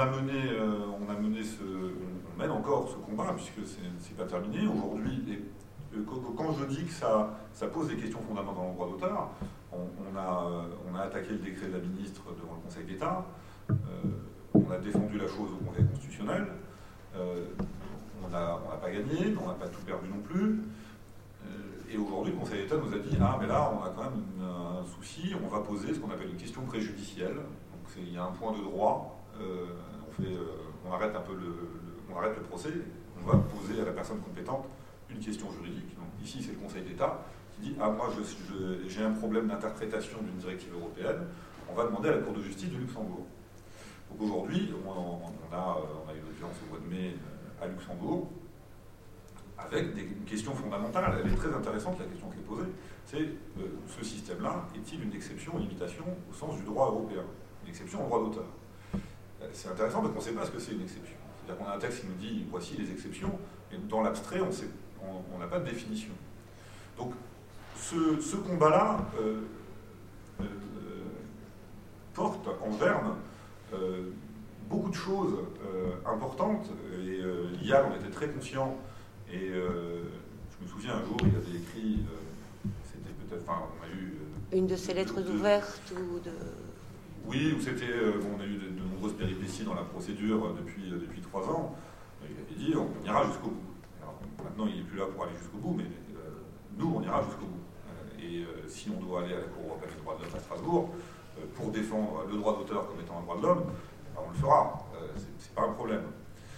mène encore ce combat, puisque c'est pas terminé. Aujourd'hui, quand je dis que ça pose des questions fondamentales dans le droit d'auteur, on a attaqué le décret de la ministre devant le Conseil d'État, on a défendu la chose au Conseil constitutionnel, on n'a pas gagné, mais on n'a pas tout perdu non plus. Et aujourd'hui, le Conseil d'État nous a dit « Ah, mais là, on a quand même un souci, on va poser ce qu'on appelle une question préjudicielle. » Donc il y a un point de droit, on arrête le procès, on va poser à la personne compétente une question juridique. Donc ici, c'est le Conseil d'État qui dit « Ah, moi, j'ai un problème d'interprétation d'une directive européenne, on va demander à la Cour de justice de Luxembourg. » Donc aujourd'hui, on a eu une audience au mois de mai à Luxembourg, avec une question fondamentale, elle est très intéressante, la question qui est posée, c'est ce système-là est-il une exception, une limitation au sens du droit européen, une exception au droit d'auteur? C'est intéressant parce qu'on ne sait pas ce que c'est une exception. C'est-à-dire qu'on a un texte qui nous dit voici les exceptions, mais dans l'abstrait, on n'a pas de définition. Donc ce combat-là porte en germe beaucoup de choses importantes, et Yal en était très conscient, et je me souviens un jour, il avait écrit, c'était peut-être, enfin, on a eu... Une de ces lettres ouvertes ou de... Oui, où c'était, on a eu de nombreuses péripéties dans la procédure depuis 3 ans. Il avait dit, on ira jusqu'au bout. Alors, maintenant, il n'est plus là pour aller jusqu'au bout, mais nous, on ira jusqu'au bout. Et si on doit aller à la Cour européenne des droits de l'homme à Strasbourg, pour défendre le droit d'auteur comme étant un droit de l'homme, on le fera. C'est pas un problème.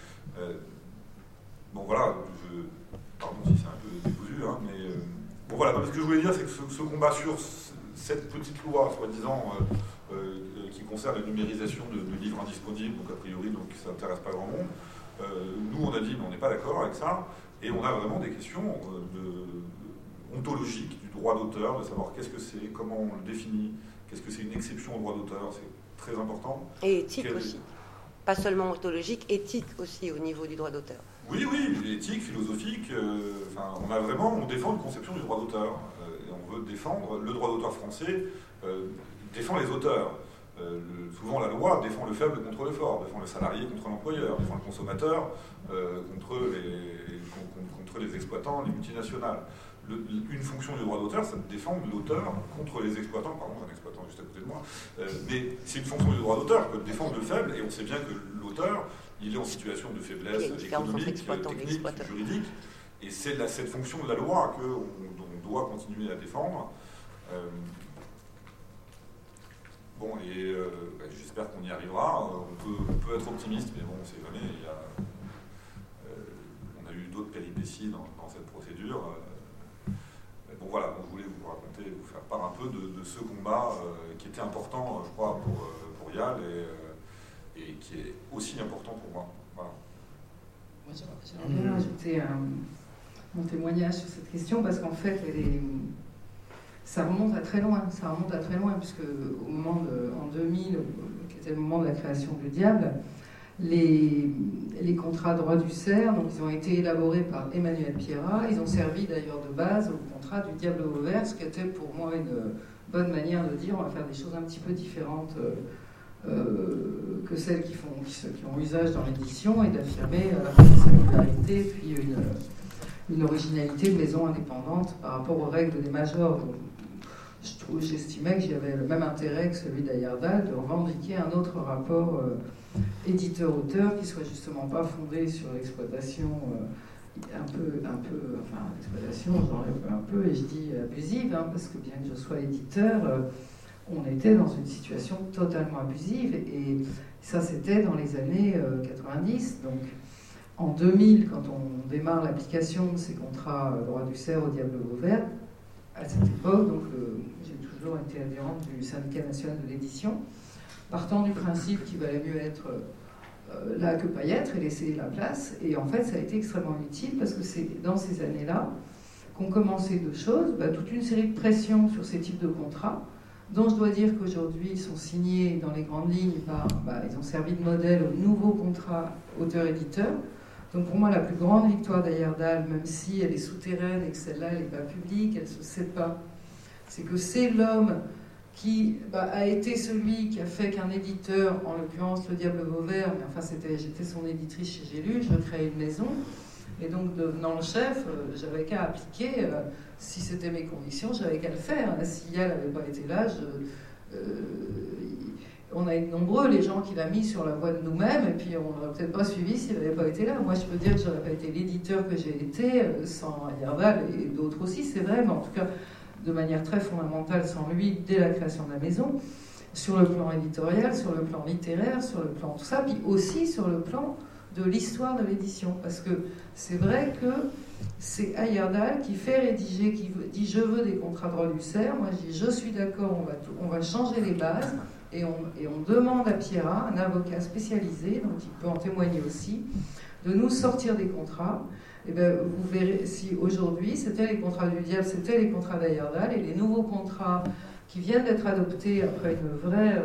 Bon, voilà, pardon si c'est un peu décousu, hein, mais bon, voilà, ce que je voulais dire, c'est que ce combat sur cette petite loi, soi-disant, qui concerne la numérisation de livres indisponibles, donc a priori, donc, ça n'intéresse pas grand monde. Nous, on a dit, mais on n'est pas d'accord avec ça, et on a vraiment des questions ontologiques du droit d'auteur, de savoir qu'est-ce que c'est, comment on le définit, qu'est-ce que c'est une exception au droit d'auteur, c'est très important. Et éthique aussi. Pas seulement ontologique, éthique aussi au niveau du droit d'auteur. Oui, éthique, philosophique, on défend une conception du droit d'auteur, et on veut défendre le droit d'auteur français, défend les auteurs. Souvent la loi défend le faible contre le fort, défend le salarié contre l'employeur, défend le consommateur contre les exploitants, les multinationales. Une fonction du droit d'auteur, c'est de défendre l'auteur contre les exploitants. Pardon, j'ai un exploitant juste à côté de moi. Mais c'est une fonction du droit d'auteur que de défendre le faible, et on sait bien que l'auteur, il est en situation de faiblesse économique, technique, juridique, et c'est cette fonction de la loi qu'on doit continuer à défendre. Bon, et j'espère qu'on y arrivera. On peut être optimiste, mais bon, on ne sait jamais. On a eu d'autres péripéties dans cette procédure. Bon, voilà, je voulais vous raconter, vous faire part un peu de ce combat qui était important, je crois, pour Yal, et qui est aussi important pour moi. Voilà. Moi, j'aimerais bien ajouter mon témoignage sur cette question, parce qu'en fait, ça remonte à très loin, puisque au moment en 2000, qui était le moment de la création du Diable, les contrats droit du cerf, donc ils ont été élaborés par Emmanuel Pierrat, ils ont servi d'ailleurs de base au contrat du Diable au Vauvert, ce qui était pour moi une bonne manière de dire on va faire des choses un petit peu différentes que celles qui ont usage dans l'édition, et d'affirmer à la fois une singularité puis une originalité de maison indépendante par rapport aux règles des majors. J'estimais que j'avais le même intérêt que celui d'Ayerdal de revendiquer un autre rapport éditeur-auteur qui soit justement pas fondé sur l'exploitation l'exploitation, j'enlève un peu et je dis abusive, hein, parce que bien que je sois éditeur, on était dans une situation totalement abusive, et ça c'était dans les années 90. Donc en 2000, quand on démarre l'application de ces contrats droit du cerf au Diable Vauvert, à cette époque, donc j'ai toujours été adhérente du syndicat national de l'édition, partant du principe qu'il valait mieux être là que pas y être et laisser la place. Et en fait, ça a été extrêmement utile, parce que c'est dans ces années-là qu'ont commencé deux choses, toute une série de pressions sur ces types de contrats, dont je dois dire qu'aujourd'hui, ils sont signés dans les grandes lignes par... ils ont servi de modèle aux nouveaux contrats auteur-éditeur. Donc pour moi, la plus grande victoire d'Ayerdal, même si elle est souterraine et que celle-là, elle n'est pas publique, elle ne se sait pas, c'est que c'est l'homme qui a été celui qui a fait qu'un éditeur, en l'occurrence le Diable Vauvert, mais enfin j'étais son éditrice chez J'ai lu, je créais une maison, et donc devenant le chef, j'avais qu'à appliquer, si c'était mes convictions, j'avais qu'à le faire. Si Yal n'avait pas été là, on a été nombreux, les gens qui l'a mis sur la voie de nous-mêmes, et puis on n'aurait peut-être pas suivi s'il n'avait pas été là. Moi, je peux dire que je n'aurais pas été l'éditeur que j'ai été sans Ayerdal, et d'autres aussi, c'est vrai, mais en tout cas, de manière très fondamentale, sans lui, dès la création de la maison, sur le plan éditorial, sur le plan littéraire, sur le plan tout ça, puis aussi sur le plan de l'histoire de l'édition. Parce que c'est vrai que c'est Ayerdal qui fait rédiger, qui dit « je veux des contrats droit du cerf », moi je dis « je suis d'accord, on va changer les bases », et on demande à Pierrat, un avocat spécialisé, donc il peut en témoigner aussi, de nous sortir des contrats. Et vous verrez, si aujourd'hui, c'était les contrats du Diable, c'était les contrats d'Ayerdal, et les nouveaux contrats qui viennent d'être adoptés après un vrai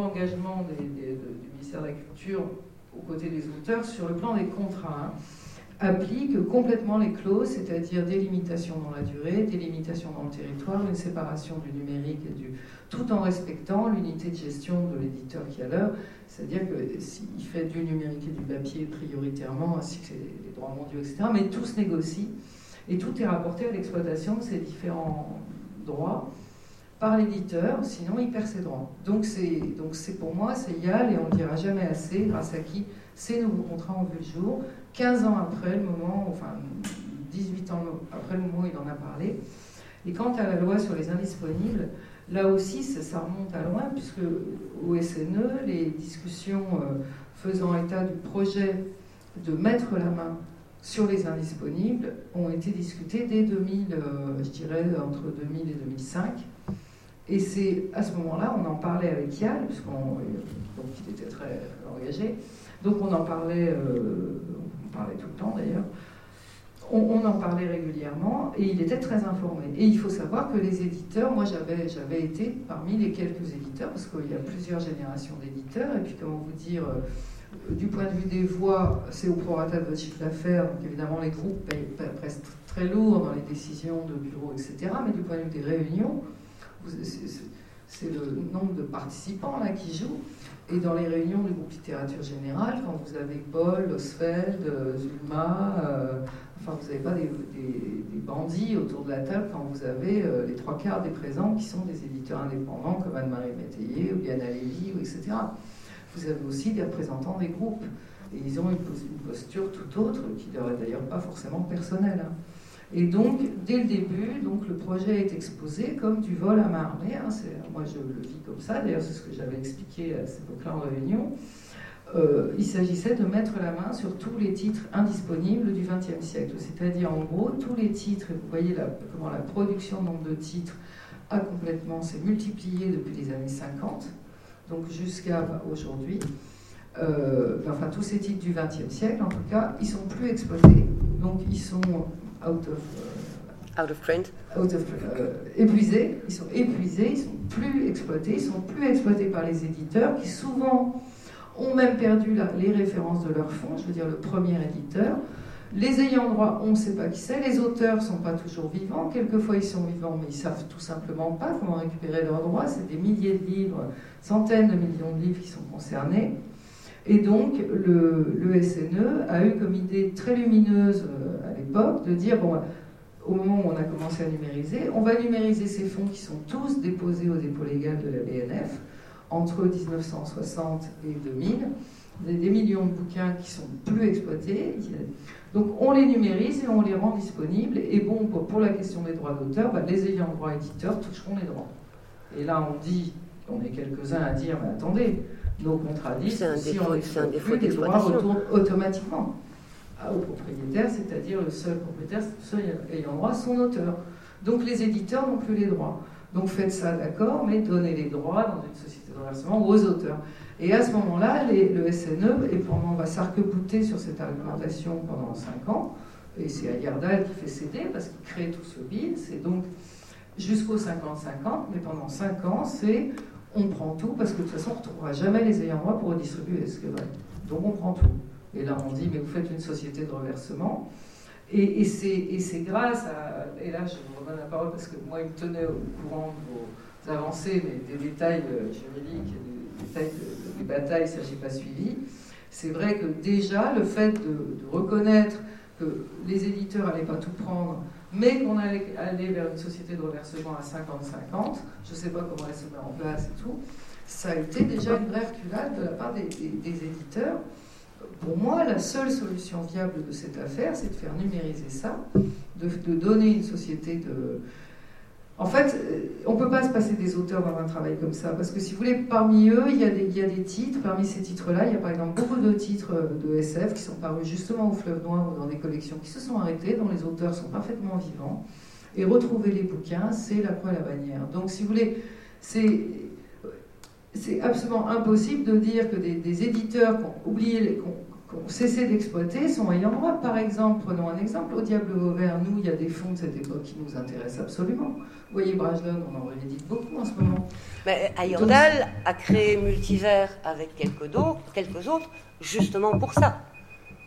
engagement du ministère de la Culture aux côtés des auteurs sur le plan des contrats. applique complètement les clauses, c'est-à-dire des limitations dans la durée, des limitations dans le territoire, une séparation du numérique et tout en respectant l'unité de gestion de l'éditeur qui a l'heure, c'est-à-dire qu'il fait du numérique et du papier prioritairement, ainsi que les droits mondiaux, etc. Mais tout se négocie et tout est rapporté à l'exploitation de ces différents droits par l'éditeur, sinon il perd ses droits. Donc c'est pour moi, c'est YAL, et on ne le dira jamais assez, grâce à qui ces nouveaux contrats ont vu le jour, 15 ans après le moment, enfin 18 ans après le moment où il en a parlé. Et quant à la loi sur les indisponibles, là aussi ça remonte à loin, puisque au SNE, les discussions faisant état du projet de mettre la main sur les indisponibles ont été discutées dès 2000, je dirais entre 2000 et 2005. Et c'est à ce moment-là, on en parlait avec Yann, puisqu'on il était très engagé, donc on en parlait, on parlait tout le temps d'ailleurs, on en parlait régulièrement, et il était très informé. Et il faut savoir que les éditeurs, moi j'avais été parmi les quelques éditeurs, parce qu'il y a plusieurs générations d'éditeurs, et puis comment vous dire, du point de vue des voix, c'est au prorata de votre chiffre d'affaires, donc évidemment les groupes restent très lourds dans les décisions de bureau, etc., mais du point de vue des réunions, c'est le nombre de participants là qui jouent. Et dans les réunions du groupe littérature générale, quand vous avez Paul, Osfeld, Zulma, enfin vous n'avez pas des bandits autour de la table quand vous avez les 3/4 des présents qui sont des éditeurs indépendants comme Anne-Marie Métayer ou Diana Lévy, etc. Vous avez aussi des représentants des groupes. Et ils ont une posture tout autre qui leur est d'ailleurs pas forcément personnelle. Hein. Et donc, dès le début, donc, le projet est exposé comme du vol à main armée. Hein, moi, je le vis comme ça. D'ailleurs, c'est ce que j'avais expliqué à cette époque-là en réunion. Il s'agissait de mettre la main sur tous les titres indisponibles du XXe siècle. C'est-à-dire, en gros, tous les titres. Vous voyez comment la production nombre de titres a complètement s'est multipliée depuis les années 50, donc jusqu'à aujourd'hui. Enfin, tous ces titres du XXe siècle, en tout cas, ils sont plus exploités. Donc, ils sont épuisés, ils sont plus exploités, ils sont plus exploités par les éditeurs qui souvent ont même perdu les références de leur fonds, je veux dire le premier éditeur. Les ayants droit, on ne sait pas qui c'est, les auteurs ne sont pas toujours vivants, quelquefois ils sont vivants mais ils ne savent tout simplement pas comment récupérer leurs droits, c'est des milliers de livres, centaines de millions de livres qui sont concernés. Et donc, le SNE a eu comme idée très lumineuse à l'époque de dire, bon, au moment où on a commencé à numériser, on va numériser ces fonds qui sont tous déposés au dépôt légal de la BNF entre 1960 et 2000, des millions de bouquins qui sont plus exploités. Donc, on les numérise et on les rend disponibles. Et bon, pour la question des droits d'auteur, les ayants droit éditeurs toucheront les droits. Et là, on est quelques-uns à dire, mais attendez, nos contrats disent que si on n'exploite plus, les droits retournent automatiquement au propriétaire, c'est-à-dire le seul propriétaire, seul ayant droit, son auteur. Donc les éditeurs n'ont plus les droits. Donc faites ça, d'accord, mais donnez les droits dans une société de reversement aux auteurs. Et à ce moment-là, le SNE va s'arc-bouter sur cette argumentation pendant 5 ans, et c'est Ayerdal qui fait céder parce qu'il crée tout ce bid, c'est donc jusqu'au 50-50, mais pendant 5 ans, c'est on prend tout, parce que de toute façon, on ne retrouvera jamais les ayants droit pour redistribuer, ce que vrai. Donc on prend tout. Et là, on dit, mais vous faites une société de reversement. Et c'est grâce à... Et là, je vous redonne la parole, parce que moi, il me tenait au courant de vos avancées, mais des détails juridiques, des détails des batailles, ça, je n'ai pas suivi. C'est vrai que déjà, le fait de reconnaître que les éditeurs n'allaient pas tout prendre, mais qu'on allait aller vers une société de reversement à 50-50, je ne sais pas comment elle se met en place et tout, ça a été déjà une vraie reculade de la part des éditeurs. Pour moi, la seule solution viable de cette affaire, c'est de faire numériser ça, de donner une société de... En fait, on ne peut pas se passer des auteurs dans un travail comme ça, parce que si vous voulez, parmi eux, il y a des titres, parmi ces titres-là, il y a par exemple beaucoup de titres de SF qui sont parus justement au Fleuve Noir ou dans des collections qui se sont arrêtées, dont les auteurs sont parfaitement vivants, et retrouver les bouquins, c'est la croix et la bannière. Donc si vous voulez, c'est absolument impossible de dire que des éditeurs qui ont oublié, qui ont cessé d'exploiter sont ayant droit. Par exemple, prenons un exemple, au Diable Vauvert, nous, il y a des fonds de cette époque qui nous intéressent absolument. Vous voyez, Brajlon, on en réédite beaucoup en ce moment. Mais Ayerdal a créé Multivers avec quelques autres, justement pour ça.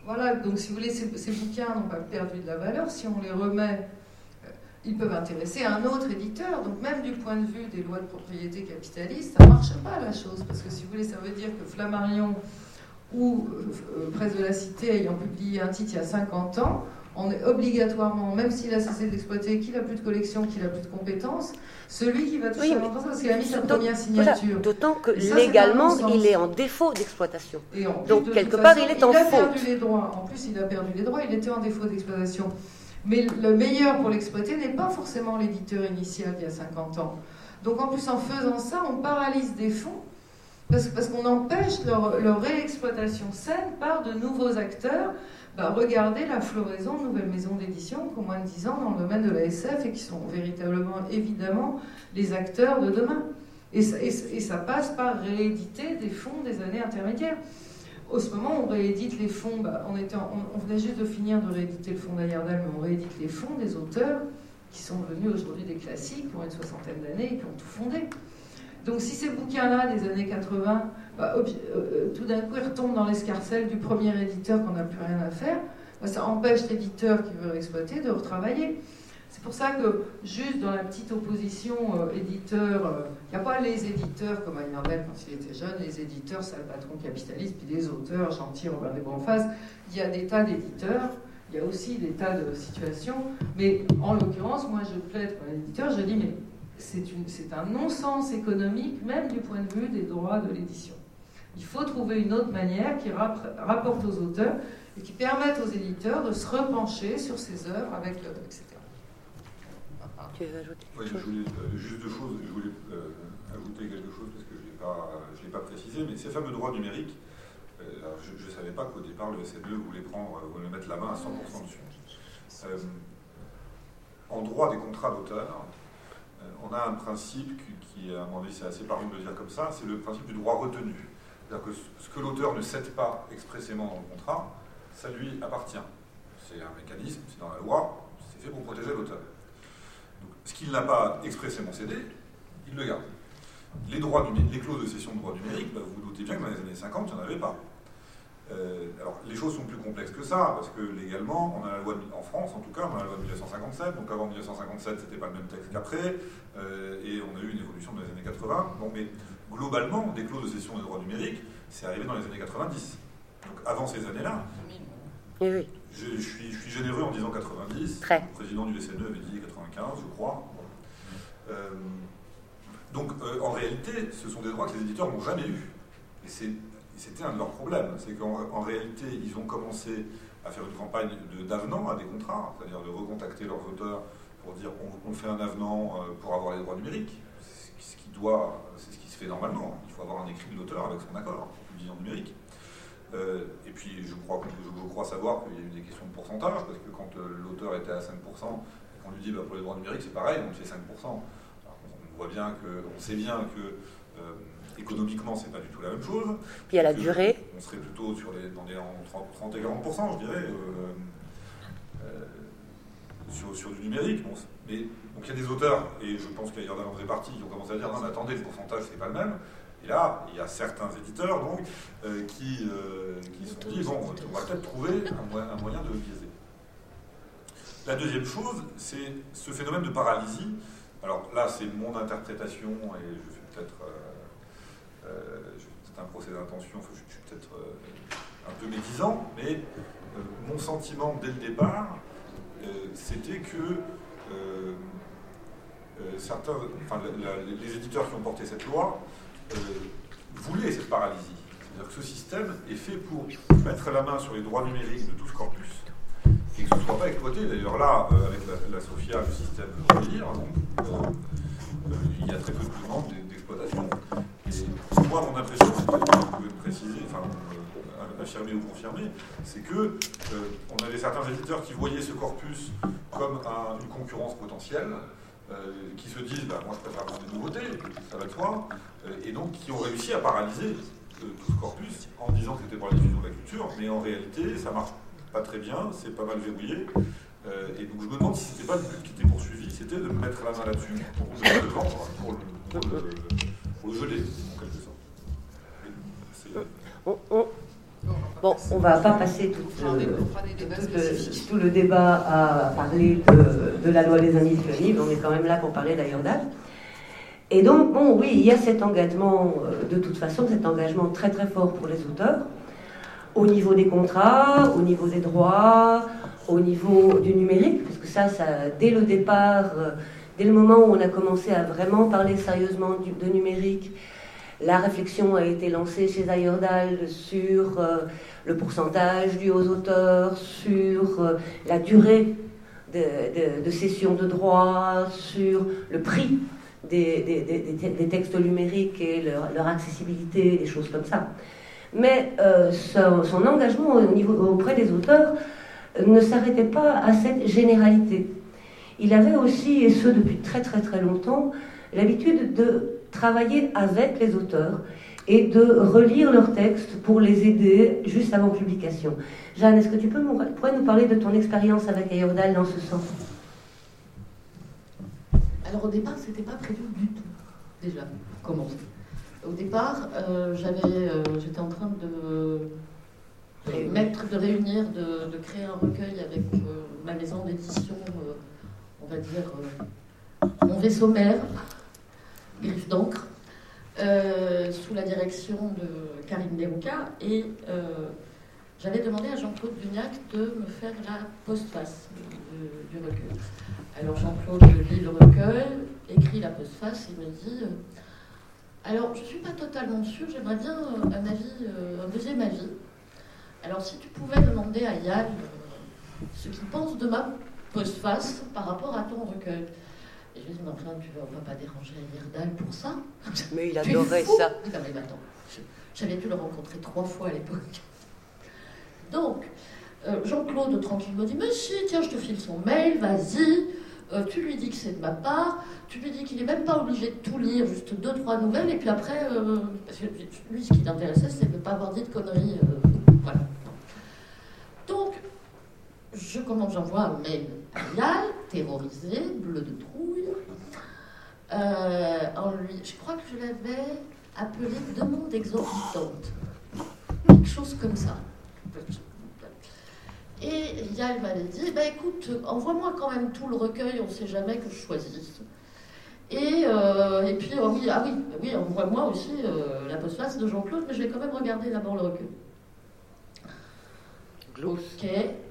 voilà, donc si vous voulez, ces bouquins n'ont pas perdu de la valeur. Si on les remet, ils peuvent intéresser un autre éditeur. Donc même du point de vue des lois de propriété capitaliste, ça ne marche pas la chose. Parce que si vous voulez, ça veut dire que Flammarion ou Presse de la Cité ayant publié un titre il y a 50 ans, on est obligatoirement, même s'il a cessé d'exploiter, qu'il n'a plus de collection, qu'il n'a plus de compétences, celui qui va toucher à l'entreprise parce qu'il a mis sa première signature. Voilà, d'autant que légalement, il est en défaut d'exploitation. Donc, quelque part, il est en faute. Perdu les droits. En plus, il a perdu les droits, il était en défaut d'exploitation. Mais le meilleur pour l'exploiter n'est pas forcément l'éditeur initial il y a 50 ans. Donc, en plus, en faisant ça, on paralyse des fonds parce qu'on empêche leur réexploitation saine par de nouveaux acteurs. Regardez la floraison de nouvelles maisons d'édition qui ont moins de 10 ans dans le domaine de la SF et qui sont véritablement, évidemment, les acteurs de demain. Et ça passe par rééditer des fonds des années intermédiaires. Au ce moment, on réédite les fonds, on venait juste de finir de rééditer le fonds d'Ayerdal, mais on réédite les fonds des auteurs qui sont devenus aujourd'hui des classiques, qui ont une soixantaine d'années et qui ont tout fondé. Donc si ces bouquins-là des années 80, tout d'un coup ils retombent dans l'escarcelle du premier éditeur qu'on n'a plus rien à faire, ça empêche l'éditeur qui veut exploiter de retravailler. C'est pour ça que juste dans la petite opposition éditeur, il n'y a pas les éditeurs comme Ayerdal quand il était jeune, les éditeurs c'est le patron capitaliste, puis les auteurs gentils Robert des Bonfaces, il y a des tas d'éditeurs. Il y a aussi des tas de situations, mais en l'occurrence, moi je plaide pour l'éditeur, je dis mais c'est un non-sens économique, même du point de vue des droits de l'édition. Il faut trouver une autre manière qui rapporte aux auteurs et qui permette aux éditeurs de se repencher sur ces œuvres avec l'œuvre, etc. Tu veux ajouter quelque chose ? Juste deux choses. Je voulais ajouter quelque chose parce que je ne l'ai pas précisé, mais ces fameux droits numériques, je ne savais pas qu'au départ le SNE voulait mettre la main à 100% dessus. En droit des contrats d'auteur, on a un principe qui à mon avis, c'est assez parlant de le dire comme ça, c'est le principe du droit retenu. C'est-à-dire que ce que l'auteur ne cède pas expressément dans le contrat, ça lui appartient. C'est un mécanisme, c'est dans la loi, c'est fait pour protéger l'auteur. Donc, ce qu'il n'a pas expressément cédé, il le garde. Les clauses de cession de droits numériques, vous vous doutez bien que dans les années 50, il n'y en avait pas. Alors, les choses sont plus complexes que ça, parce que légalement, on a la loi en France, en tout cas, on a la loi de 1957, donc avant 1957, c'était pas le même texte qu'après, et on a eu une évolution dans les années 80. Bon, mais globalement, des clauses de cession des droits numériques, c'est arrivé dans les années 90. Donc avant ces années-là, oui. Je suis généreux en disant 90, Très. Le président du SNE avait dit 95, je crois. Donc, en réalité, ce sont des droits que les éditeurs n'ont jamais eus. Et c'était un de leurs problèmes. C'est qu'en réalité, ils ont commencé à faire une campagne d'avenant à des contrats, c'est-à-dire de recontacter leurs auteurs pour dire on fait un avenant pour avoir les droits numériques. C'est ce qui se fait normalement. Il faut avoir un écrit de l'auteur avec son accord pour publier en numérique. Et puis, je crois savoir qu'il y a eu des questions de pourcentage, parce que quand l'auteur était à 5%, on lui dit pour les droits numériques, c'est pareil, on fait 5%. Alors, on sait bien que économiquement, c'est pas du tout la même chose. Puis à la durée. On serait plutôt dans les 30 et 40%, je dirais, sur du numérique. Bon, mais donc il y a des auteurs, et je pense qu'Ayerdal en faisait partie, qui ont commencé à dire non, mais attendez, le pourcentage, c'est pas le même. Et là, il y a certains éditeurs donc, qui se sont dit bon, on va peut-être trouver un moyen de le biaiser. La deuxième chose, c'est ce phénomène de paralysie. Alors là, c'est mon interprétation, et je fais peut-être un procès d'intention, je suis peut-être un peu médisant, mais mon sentiment dès le départ, c'était que les éditeurs qui ont porté cette loi voulaient cette paralysie. C'est-à-dire que ce système est fait pour mettre la main sur les droits numériques de tout ce corpus et que ce ne soit pas exploité. D'ailleurs là, avec la SOFIA, le système de relire, il y a très peu de demandes d'exploitation. Et moi, mon impression, c'est que je peux préciser, affirmer ou confirmer, c'est que on avait certains éditeurs qui voyaient ce corpus comme une concurrence potentielle, qui se disent moi je préfère prendre des nouveautés, ça va de soi, et donc qui ont réussi à paralyser tout ce corpus en disant que c'était pour la diffusion de la culture, mais en réalité ça marche pas très bien, c'est pas mal verrouillé, et donc je me demande si c'était pas le but qui était poursuivi, c'était de mettre la main là-dessus pour le vendre, pour le geler en quelque sorte. Bon, on ne va pas passer tout le débat à parler de la loi des indisponibles, on est quand même là pour parler d'Ayordale. Et donc, bon, oui, il y a cet engagement, de toute façon, cet engagement très très fort pour les auteurs, au niveau des contrats, au niveau des droits, au niveau du numérique, parce que ça dès le départ, dès le moment où on a commencé à vraiment parler sérieusement de numérique, la réflexion a été lancée chez Ayordale sur le pourcentage dû aux auteurs, sur la durée de cession de droits, sur le prix des textes numériques et leur accessibilité, des choses comme ça. Mais son engagement auprès des auteurs ne s'arrêtait pas à cette généralité. Il avait aussi, et ce depuis très très très longtemps, l'habitude de travailler avec les auteurs et de relire leurs textes pour les aider juste avant publication. Jeanne, est-ce que tu pourrais nous parler de ton expérience avec Ayordale dans ce sens? Alors au départ, c'était pas prévu du tout, déjà, pour commencer. Au départ, j'étais en train de réunir, de créer un recueil avec ma maison d'édition, on va dire, mon vaisseau mère, Griffe d'encre, sous la direction de Karine Derouka, et j'avais demandé à Jean-Claude Dugnac de me faire la postface du recueil. Alors Jean-Claude lit le recueil, écrit la postface et me dit alors je ne suis pas totalement sûre, j'aimerais bien un deuxième avis. Alors si tu pouvais demander à Yann ce qu'il pense de ma postface par rapport à ton recueil. Et je lui ai dit, mais enfin, on ne va pas déranger Ayordale pour ça. Mais il adorait ça. Non, mais attends, j'avais dû le rencontrer 3 fois à l'époque. Donc, Jean-Claude, tranquille, me dit, mais si, tiens, je te file son mail, vas-y, tu lui dis que c'est de ma part, tu lui dis qu'il n'est même pas obligé de tout lire, juste 2-3 nouvelles, et puis après, parce que lui, ce qui l'intéressait, c'est de ne pas avoir dit de conneries. Voilà. Donc, j'envoie un mail à Yann, terrorisé, bleu de trouille, je crois que je l'avais appelé demande exorbitante, quelque chose comme ça. Et Yann m'avait dit, écoute, envoie-moi quand même tout le recueil, on ne sait jamais que je choisisse. Et puis, oui, envoie-moi aussi la postface de Jean-Claude, mais je vais quand même regarder d'abord le recueil. Ok.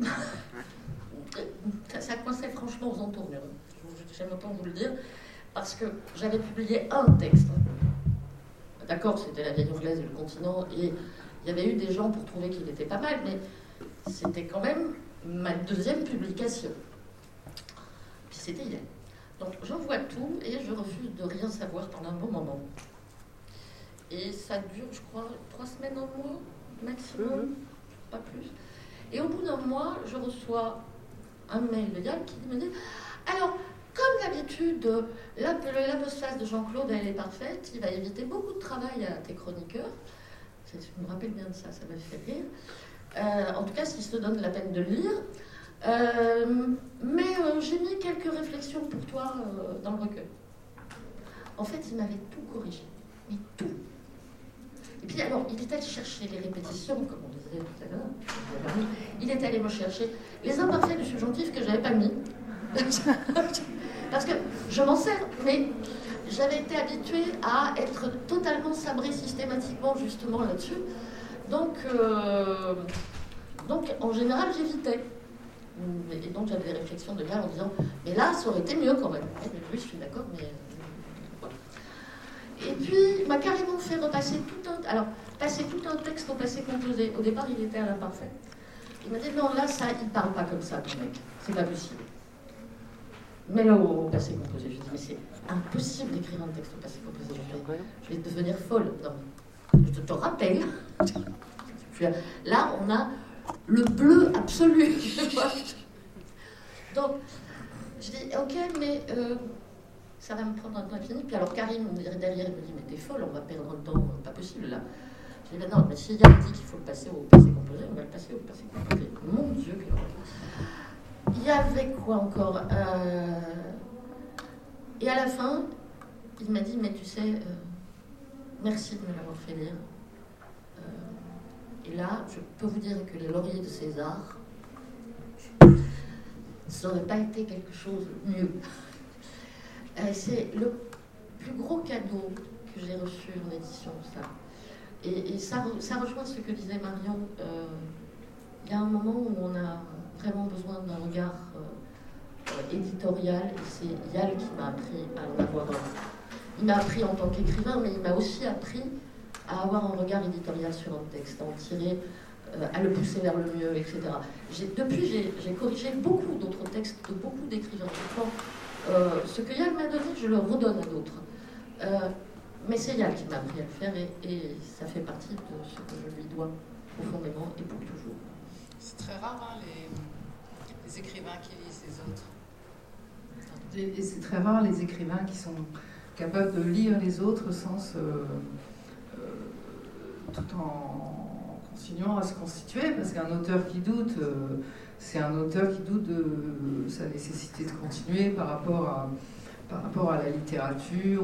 Ça coinçait franchement aux entournures. J'aime autant vous le dire, parce que j'avais publié un texte. D'accord, c'était La vieille anglaise et le continent, et il y avait eu des gens pour trouver qu'il était pas mal, mais c'était quand même ma deuxième publication. Puis c'était hier. Donc j'envoie tout et je refuse de rien savoir pendant un bon moment. Et ça dure, je crois, 3 semaines, un mois maximum, pas plus. Et au bout d'un mois, je reçois un mail de Yann qui me dit alors, comme d'habitude, la postface de Jean-Claude, elle est parfaite, il va éviter beaucoup de travail à tes chroniqueurs. Je me rappelle bien de ça, ça m'a fait rire. En tout cas, s'ils se donnent la peine de le lire. Mais j'ai mis quelques réflexions pour toi dans le recueil. En fait, il m'avait tout corrigé, mais tout. Et puis alors, il est allé chercher les répétitions, comme on disait tout à l'heure. Il est allé me chercher les imparfaits du subjonctif que je n'avais pas mis. Parce que je m'en sers, mais j'avais été habituée à être totalement sabrée systématiquement justement là-dessus. Donc en général, j'évitais. Et donc j'avais des réflexions de Yann en disant mais là, ça aurait été mieux quand même. Mais oui, je suis d'accord, mais... voilà. Et puis, il m'a carrément fait repasser passer tout un texte au passé composé. Au départ, il était à l'imparfait. Il m'a dit, non, là, il ne parle pas comme ça, ton mec. C'est pas possible. Mais là, au passé composé, je dis, mais c'est impossible d'écrire un texte au passé composé. Je vais devenir folle. Non. Je te rappelle. Là, on a le bleu absolu. Donc, je dis, ok, mais... ça va me prendre un temps infini. Puis alors Karine derrière, elle me dit, mais t'es folle, on va perdre un temps, pas possible là. Je dis, non, mais si Yann dit qu'il faut le passer au passé composé, on va le passer au passé composé. Mon Dieu, quelle horreur. Il y avait quoi encore Et à la fin, il m'a dit, mais tu sais, merci de me l'avoir fait lire. Et là, je peux vous dire que les lauriers de César, ça n'aurait pas été quelque chose de mieux. C'est le plus gros cadeau que j'ai reçu en édition, ça. Et ça rejoint ce que disait Marion. Il y a un moment où on a vraiment besoin d'un regard éditorial, et c'est Yal qui m'a appris à en avoir un. Il m'a appris en tant qu'écrivain, mais il m'a aussi appris à avoir un regard éditorial sur un texte, à en tirer, à le pousser vers le mieux, etc. Depuis, j'ai corrigé beaucoup d'autres textes de beaucoup d'écrivains. Ce que Yal m'a donné, je le redonne à d'autres. Mais c'est Yal qui m'a appris à le faire, et ça fait partie de ce que je lui dois profondément et pour toujours. C'est très rare, hein, les écrivains qui lisent les autres. Et c'est très rare les écrivains qui sont capables de lire les autres sans tout en continuant à se constituer, parce qu'un auteur qui doute, c'est un auteur qui doute de sa nécessité de continuer par rapport à la littérature.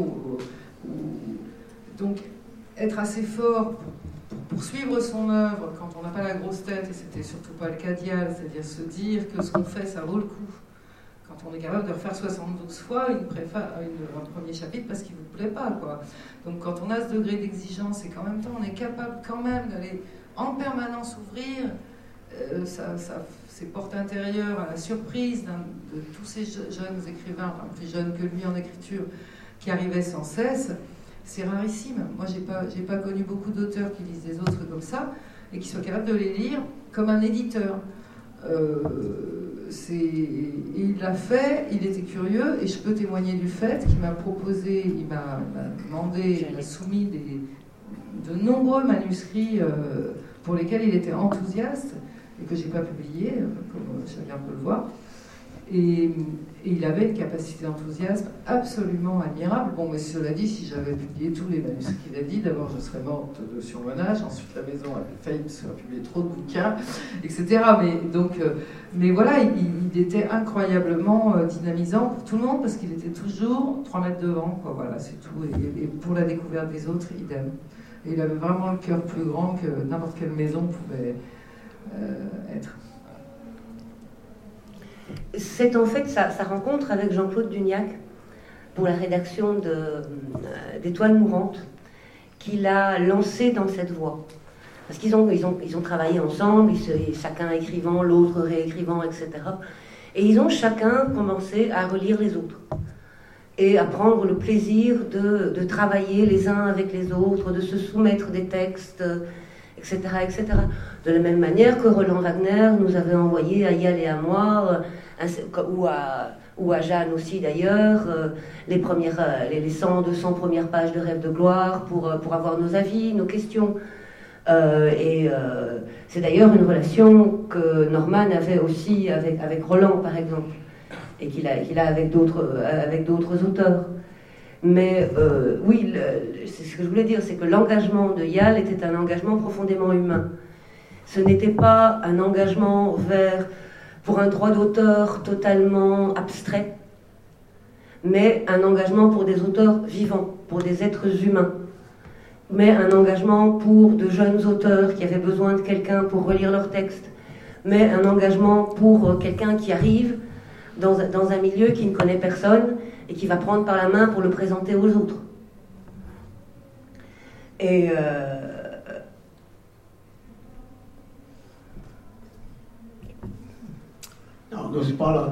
Donc, être assez fort pour poursuivre son œuvre quand on n'a pas la grosse tête, et c'était surtout pas le cas d'Yal, c'est-à-dire se dire que ce qu'on fait, ça vaut le coup. Quand on est capable de refaire 72 fois un premier chapitre parce qu'il ne vous plaît pas, quoi. Donc quand on a ce degré d'exigence et qu'en même temps on est capable quand même d'aller en permanence ouvrir ses portes intérieures à la surprise de tous ces jeunes écrivains, enfin plus jeunes que lui en écriture, qui arrivaient sans cesse, c'est rarissime. Moi j'ai pas connu beaucoup d'auteurs qui lisent les autres comme ça et qui soient capables de les lire comme un éditeur. Il l'a fait, il était curieux, et je peux témoigner du fait qu'il m'a proposé, il m'a demandé, il m'a soumis de nombreux manuscrits pour lesquels il était enthousiaste et que j'ai pas publié, comme chacun peut le voir. Et il avait une capacité d'enthousiasme absolument admirable. Bon, mais cela dit, si j'avais publié tous les manuscrits qu'il a dit, d'abord je serais morte de surmenage, ensuite la maison avait failli me faire publier trop de bouquins, etc. Mais voilà, il était incroyablement dynamisant pour tout le monde, parce qu'il était toujours 3 mètres devant, quoi, voilà, c'est tout. Et pour la découverte des autres, idem. Et il avait vraiment le cœur plus grand que n'importe quelle maison pouvait être. C'est en fait sa rencontre avec Jean-Claude Dugnac pour la rédaction d'Étoiles mourantes qui l'a lancé dans cette voie. Parce qu'ils ont travaillé ensemble, chacun écrivant, l'autre réécrivant, etc. Et ils ont chacun commencé à relire les autres et à prendre le plaisir de travailler les uns avec les autres, de se soumettre des textes, etc., etc. De la même manière que Roland Wagner nous avait envoyé à Yal et à moi, ou à Jeanne aussi d'ailleurs, les 100, 200 premières pages de Rêve de gloire pour avoir nos avis, nos questions. C'est d'ailleurs une relation que Norman avait aussi avec Roland, par exemple, et qu'il a avec d'autres auteurs. Mais oui, c'est ce que je voulais dire, c'est que l'engagement de Yal était un engagement profondément humain. Ce n'était pas un engagement pour un droit d'auteur totalement abstrait, mais un engagement pour des auteurs vivants, pour des êtres humains, mais un engagement pour de jeunes auteurs qui avaient besoin de quelqu'un pour relire leurs textes, mais un engagement pour quelqu'un qui arrive dans un milieu qui ne connaît personne et qui va prendre par la main pour le présenter aux autres. Et non, nous parlons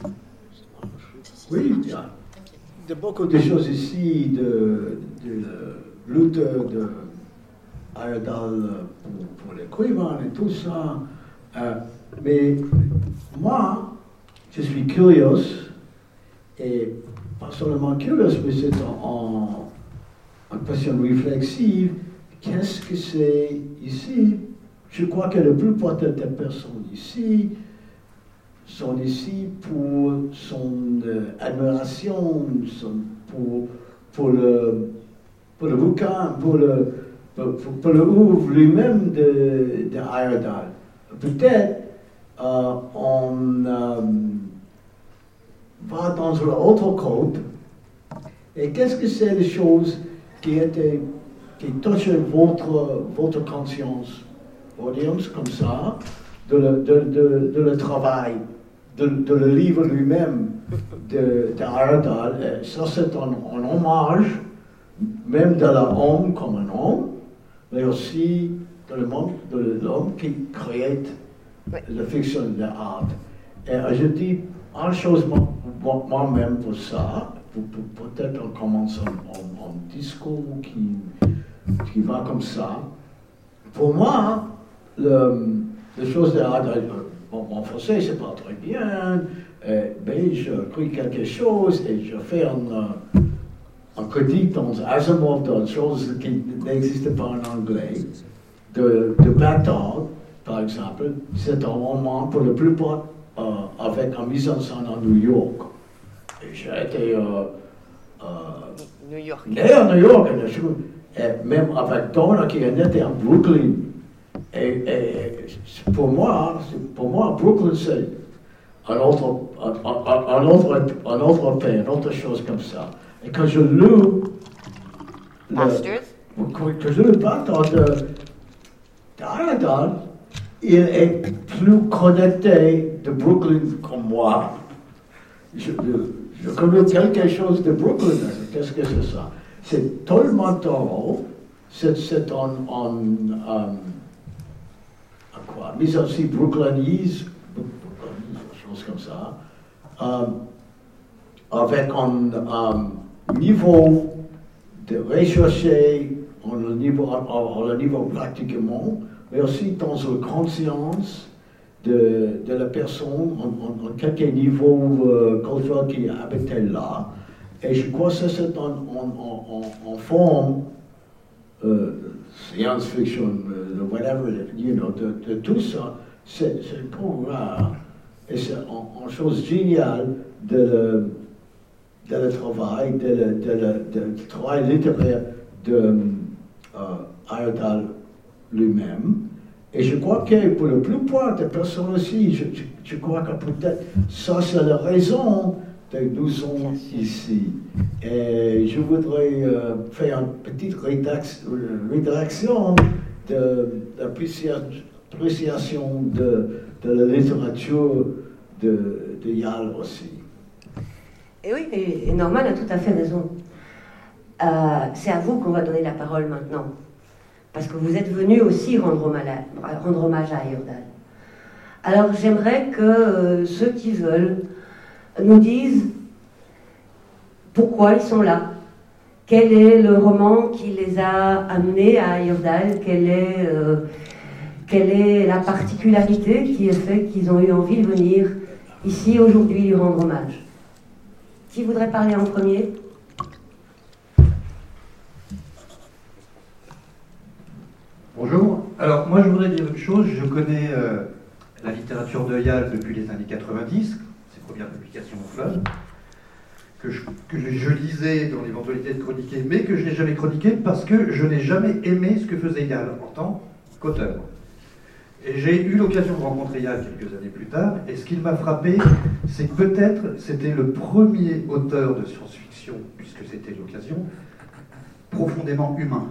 oui, de beaucoup de choses ici, de lutte de Heyerdahl pour l'écrivain et tout ça. Mais moi, je suis curieuse, et pas seulement curieuse, mais c'est en question réflexive. Qu'est-ce que c'est ici? Je crois que la plupart des personnes ici sont ici pour son admiration, pour le bouquin, pour le ouvre lui-même de Heyerdahl. Peut-être on va dans une autre côte. Et qu'est-ce que c'est les choses qui touchent votre conscience audience comme ça, de le travail, de le livre lui-même d'Heyerdahl. Ça, c'est un hommage, même de l'homme comme un homme, mais aussi de l'homme qui crée la fiction de l'art. Et je dis une chose moi-même pour ça, peut-être on commence un discours qui va comme ça. Pour moi, les choses de l'art, en français, c'est pas très bien, mais je crée quelque chose et je fais un critique dans Asimov d'une chose qui n'existe pas en anglais, de Bataille, par exemple. C'est un roman pour le plupart avec un mise en scène à New York. Et j'ai été né à New York, et même avec Donna qui était à Brooklyn. Et pour moi, Brooklyn, c'est un autre pays, une autre chose comme ça. Et quand je lis le Bataille d'Heyerdahl, il est plus connecté de Brooklyn que moi. Je connais quelque chose de Brooklyn. Qu'est-ce que c'est ça? C'est tellement tôt. C'est quoi? Mise en scène brooklynise, chose comme ça, avec un niveau de rechercher, le niveau pratiquement, mais aussi dans la conscience de la personne, en quelque niveau culturel qui habitait là. Et je crois que c'est en forme science-fiction, whatever, de tout ça, c'est trop rare. Et c'est une chose géniale de le travail, de travail littéraire de Heyerdahl lui-même. Et je crois que pour la plupart des personnes aussi, je crois que peut-être ça c'est la raison de nous sommes ici. Et je voudrais faire une petite rédaction de l'appréciation de la littérature de Yale aussi. Et oui, et Norman a tout à fait raison. C'est à vous qu'on va donner la parole maintenant. Parce que vous êtes venu aussi rendre hommage à Heyerdahl. Alors j'aimerais que ceux qui veulent nous disent pourquoi ils sont là. Quel est le roman qui les a amenés à Heyerdahl? Quelle est la particularité qui a fait qu'ils ont eu envie de venir ici aujourd'hui lui rendre hommage? Qui voudrait parler en premier? Bonjour. Alors, moi, je voudrais dire une chose. Je connais la littérature de Yale depuis les années 90, ses premières publications en fleuve, que je lisais dans l'éventualité de chroniquer, mais que je n'ai jamais chroniqué parce que je n'ai jamais aimé ce que faisait Yale en tant qu'auteur. Et j'ai eu l'occasion de rencontrer Yale quelques années plus tard, et ce qui m'a frappé, c'est que peut-être c'était le premier auteur de science-fiction, puisque c'était l'occasion, profondément humain.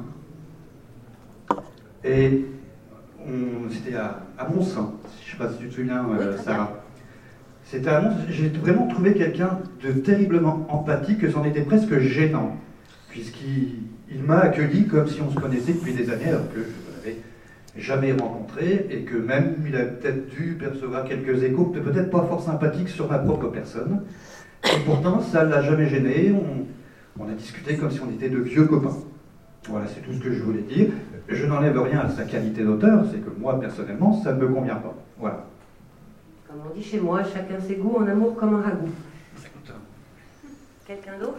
Et c'était à Mons, hein. Je ne sais pas si tu te souviens, Sarah. C'était à Mons, j'ai vraiment trouvé quelqu'un de terriblement empathique, que c'en était presque gênant, puisqu'il m'a accueilli comme si on se connaissait depuis des années, alors que je ne l'avais jamais rencontré, et que même il a peut-être dû percevoir quelques échos, peut-être pas fort sympathiques sur ma propre personne. Et pourtant, ça ne l'a jamais gêné, on a discuté comme si on était de vieux copains. Voilà, c'est tout ce que je voulais dire. Je n'enlève rien à sa qualité d'auteur, c'est que moi, personnellement, ça ne me convient pas. Voilà. Comme on dit chez moi, chacun ses goûts, en amour comme un ragoût. Quelqu'un d'autre?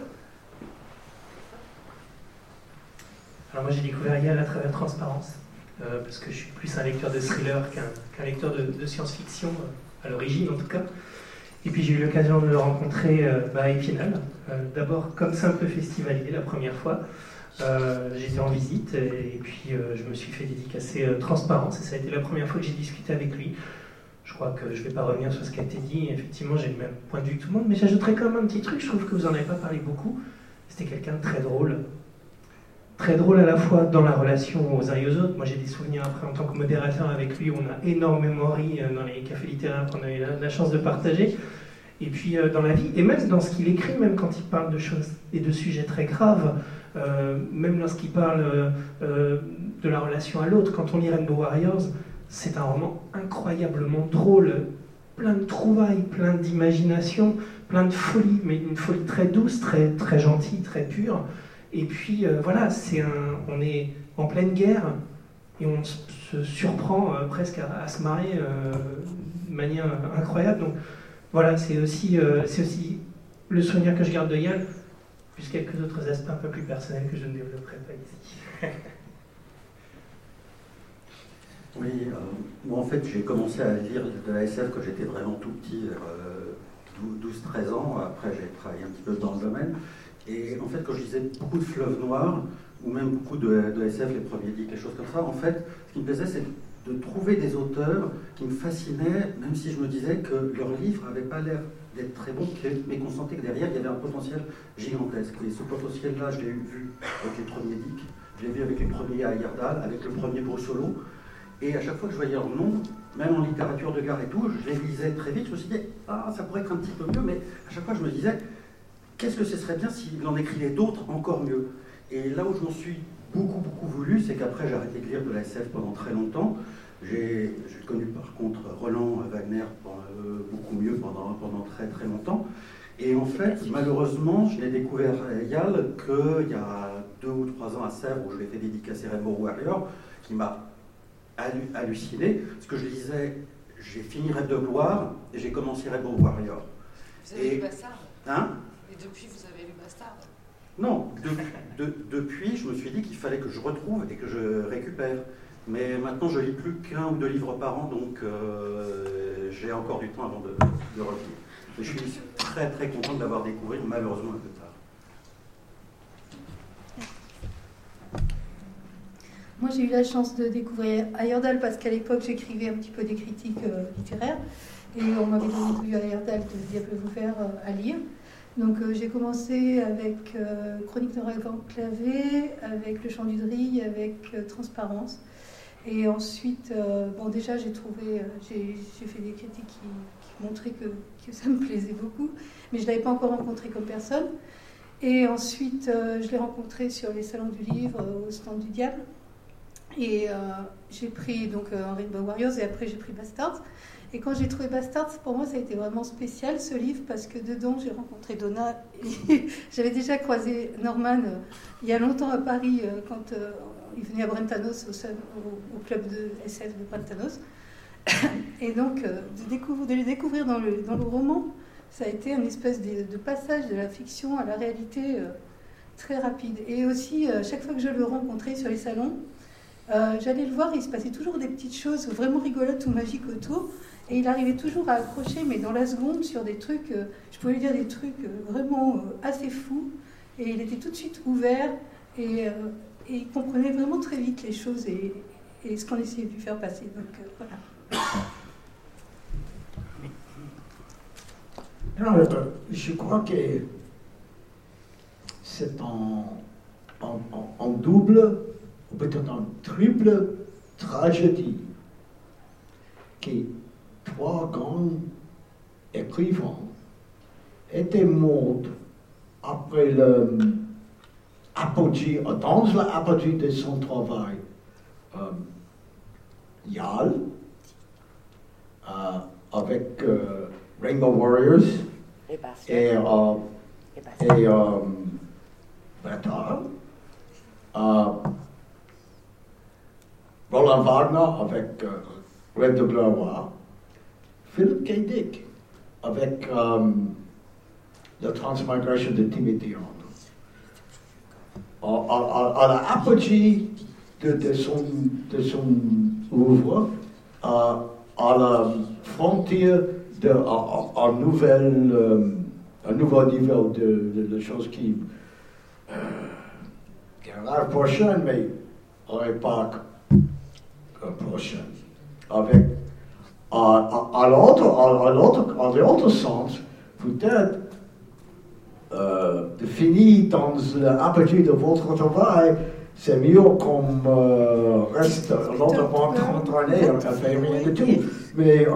Alors moi, j'ai découvert Yale à travers Transparence, parce que je suis plus un lecteur de thriller qu'un lecteur de science-fiction, à l'origine en tout cas. Et puis j'ai eu l'occasion de le rencontrer à Épinal, d'abord comme simple festivalier la première fois. J'étais en visite et puis je me suis fait dédicacer Transparence, et ça a été la première fois que j'ai discuté avec lui. Je crois que je ne vais pas revenir sur ce qui a été dit, effectivement j'ai le même point de vue que tout le monde, mais j'ajouterais quand même un petit truc, je trouve que vous n'en avez pas parlé beaucoup. C'était quelqu'un de très drôle, très drôle à la fois dans la relation aux uns et aux autres. Moi j'ai des souvenirs après en tant que modérateur avec lui, on a énormément ri dans les cafés littéraires qu'on a eu la chance de partager. Et puis dans la vie, et même dans ce qu'il écrit, même quand il parle de choses et de sujets très graves, même lorsqu'il parle de la relation à l'autre, quand on lit Rainbow Warriors, c'est un roman incroyablement drôle, plein de trouvailles, plein d'imagination, plein de folie, mais une folie très douce, très, très gentille, très pure. Et puis voilà, on est en pleine guerre et on se surprend presque à se marrer de manière incroyable. Donc voilà, c'est aussi le souvenir que je garde de Yal, plus quelques autres aspects un peu plus personnels que je ne développerai pas ici. Oui, moi en fait j'ai commencé à lire de la SF quand j'étais vraiment tout petit, vers 12-13 ans. Après j'ai travaillé un petit peu dans le domaine. Et en fait quand je lisais beaucoup de fleuves noirs, ou même beaucoup de SF, les premiers dicks, les choses comme ça, en fait ce qui me plaisait c'est de trouver des auteurs qui me fascinaient, même si je me disais que leurs livres n'avaient pas l'air d'être très bons, mais qu'on sentait que derrière il y avait un potentiel gigantesque. Et ce potentiel-là, je l'ai vu avec les premiers dicks, je l'ai vu avec les premiers Heyerdahl, avec le premier Brusselot. Et à chaque fois que je voyais leur nom, même en littérature de gare et tout, je les lisais très vite, je me suis dit, ça pourrait être un petit peu mieux, mais à chaque fois je me disais, qu'est-ce que ce serait bien s'il en écrivait d'autres encore mieux. Et là où je m'en suis beaucoup voulu, c'est qu'après j'ai arrêté de lire de la SF pendant très longtemps. J'ai connu par contre Roland Wagner beaucoup mieux pendant très longtemps. Et en fait, malheureusement, je n'ai découvert Yal qu'il y a 2 ou 3 ans à Sèvres, où je l'ai fait dédicacer Rainbow Warrior, qui m'a halluciné. Parce que je lisais, j'ai fini Rêve de gloire et j'ai commencé Rainbow Warrior. Vous avez lu Bastard? Hein? Et depuis, vous avez lu Bastard? Non, depuis, je me suis dit qu'il fallait que je retrouve et que je récupère. Mais maintenant, je lis plus qu'1 ou 2 livres par an, donc j'ai encore du temps avant de revenir. Mais je suis très content de l'avoir découvert, malheureusement un peu tard. Moi, j'ai eu la chance de découvrir Heyerdahl parce qu'à l'époque, j'écrivais un petit peu des critiques littéraires et on m'avait donné du Heyerdahl de Diable vous faire à lire. Donc j'ai commencé avec Chronique d'un rêve enclavé, avec Le Chant du Drille, avec Transparence. Et ensuite, déjà j'ai fait des critiques qui montraient que ça me plaisait beaucoup, mais je ne l'avais pas encore rencontré comme personne. Et ensuite, je l'ai rencontré sur les salons du livre, au stand du Diable. Et j'ai pris donc Rainbow Warriors et après j'ai pris Bastard. Et quand j'ai trouvé Bastard, pour moi ça a été vraiment spécial ce livre parce que dedans j'ai rencontré Donna et j'avais déjà croisé Norman il y a longtemps à Paris quand il venait à Brentanos au club de SF de Brentanos. Et donc de les découvrir dans le roman, ça a été une espèce de passage de la fiction à la réalité très rapide. Et aussi chaque fois que je le rencontrais sur les salons, j'allais le voir et il se passait toujours des petites choses vraiment rigolotes ou magiques autour. Et il arrivait toujours à accrocher, mais dans la seconde, sur des trucs, je pouvais lui dire des trucs vraiment assez fous. Et il était tout de suite ouvert et il comprenait vraiment très vite les choses et ce qu'on essayait de lui faire passer. Donc voilà. Alors, je crois que c'est en double, ou peut-être en triple tragédie qui 3 grands écrivains étaient morts après l'apogée, dans l'apogée de son travail. Yal, avec Rainbow Warriors, et Bastard, Roland Wagner avec Rêve de gloire, Philip K. Dick avec la transmigration de Timothy Arnold. À l'apogée de son œuvre, à la frontière d'un nouveau niveau de choses qui arrivent prochaine, mais n'arrivent pas prochaine. Avec à l'autre sens, peut-être de finir dans l'apogée de votre travail c'est mieux qu'on reste longtemps 30 années à faire rien du tout. Mais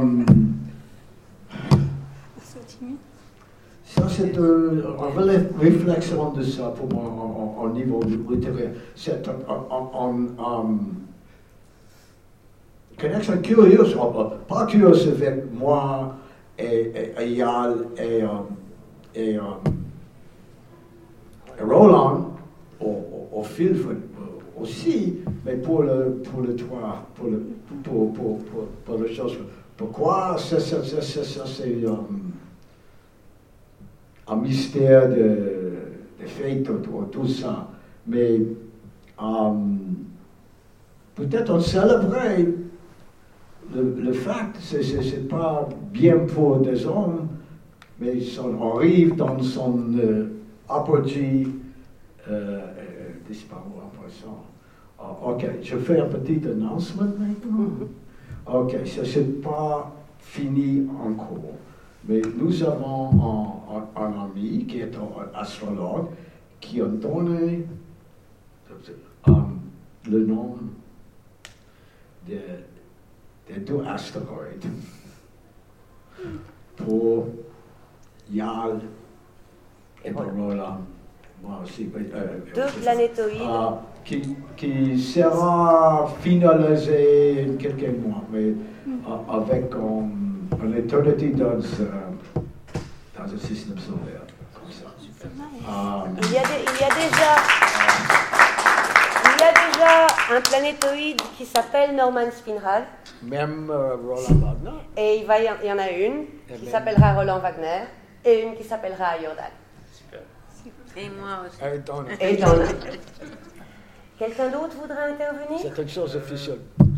ça, c'est une réflexion de ça pour moi au niveau littéraire. C'est connexion curieuse, pas curieuse avec moi et Eyal et Roland au film aussi, mais pour le toit, pour le chose. Pourquoi c'est un mystère de fête ou tout ça, mais peut-être on célébrait le fait, c'est pas bien pour des hommes, mais on arrive dans son apogée disparu après ça. Ok, je fais un petit announcement maintenant. Ok, ça c'est pas fini encore. Mais nous avons un ami qui est un astrologue qui a donné le nom des deux astéroïdes pour Eyal et pour Roland. Moi aussi, deux planétoïdes. Qui sera finalisé en quelques mois, mais avec une éternité dans un système solaire. Comme ça. Il y a déjà un planétoïde qui s'appelle Norman Spinrad. Même Roland Wagner. Et il y en a une qui s'appellera Roland Wagner et une qui s'appellera Ayordal. Super. Et moi aussi. Et Donna. Quelqu'un d'autre voudrait intervenir? C'est quelque chose officiel.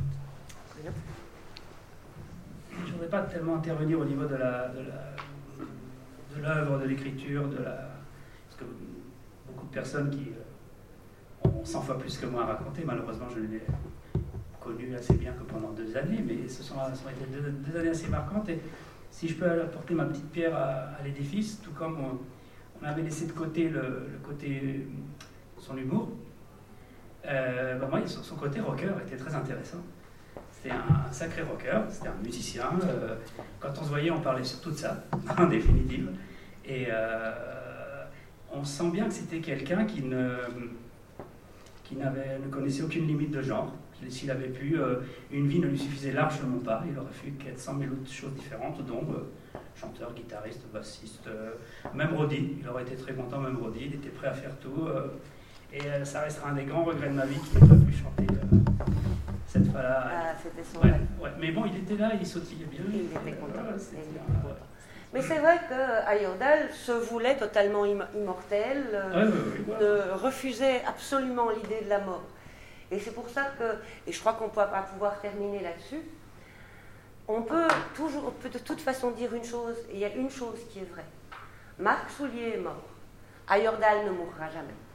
Je ne voudrais pas tellement intervenir au niveau de l'œuvre, de l'écriture, parce que beaucoup de personnes qui ont 100 fois plus que moi à raconter, malheureusement je l'ai connu assez bien que pendant 2 années, mais ce sont été deux années assez marquantes, et si je peux apporter ma petite pierre à l'édifice, tout comme on avait laissé de côté le côté son humour, moi, son côté rocker était très intéressant. C'était un sacré rocker, c'était un musicien. Quand on se voyait, on parlait surtout de ça, en définitive. Et on sent bien que c'était quelqu'un qui ne connaissait aucune limite de genre. S'il avait pu, une vie ne lui suffisait largement pas. Il aurait pu être 100 000 autres choses différentes, dont chanteur, guitariste, bassiste, même Roddy. Il aurait été très content, même Roddy. Il était prêt à faire tout. Et ça restera un des grands regrets de ma vie qu'il n'ait pas pu chanter cette fois-là. Ah, c'était son rêve. Ouais. Mais bon, il était là, il sautillait bien. Il était content. Mais c'est vrai qu'Ayordal se voulait totalement immortel, refusait absolument l'idée de la mort. Et c'est pour ça que, et je crois qu'on ne va pas pouvoir terminer là-dessus, on peut de toute façon dire une chose, et il y a une chose qui est vraie. Marc Soulier est mort. Ayordal ne mourra jamais.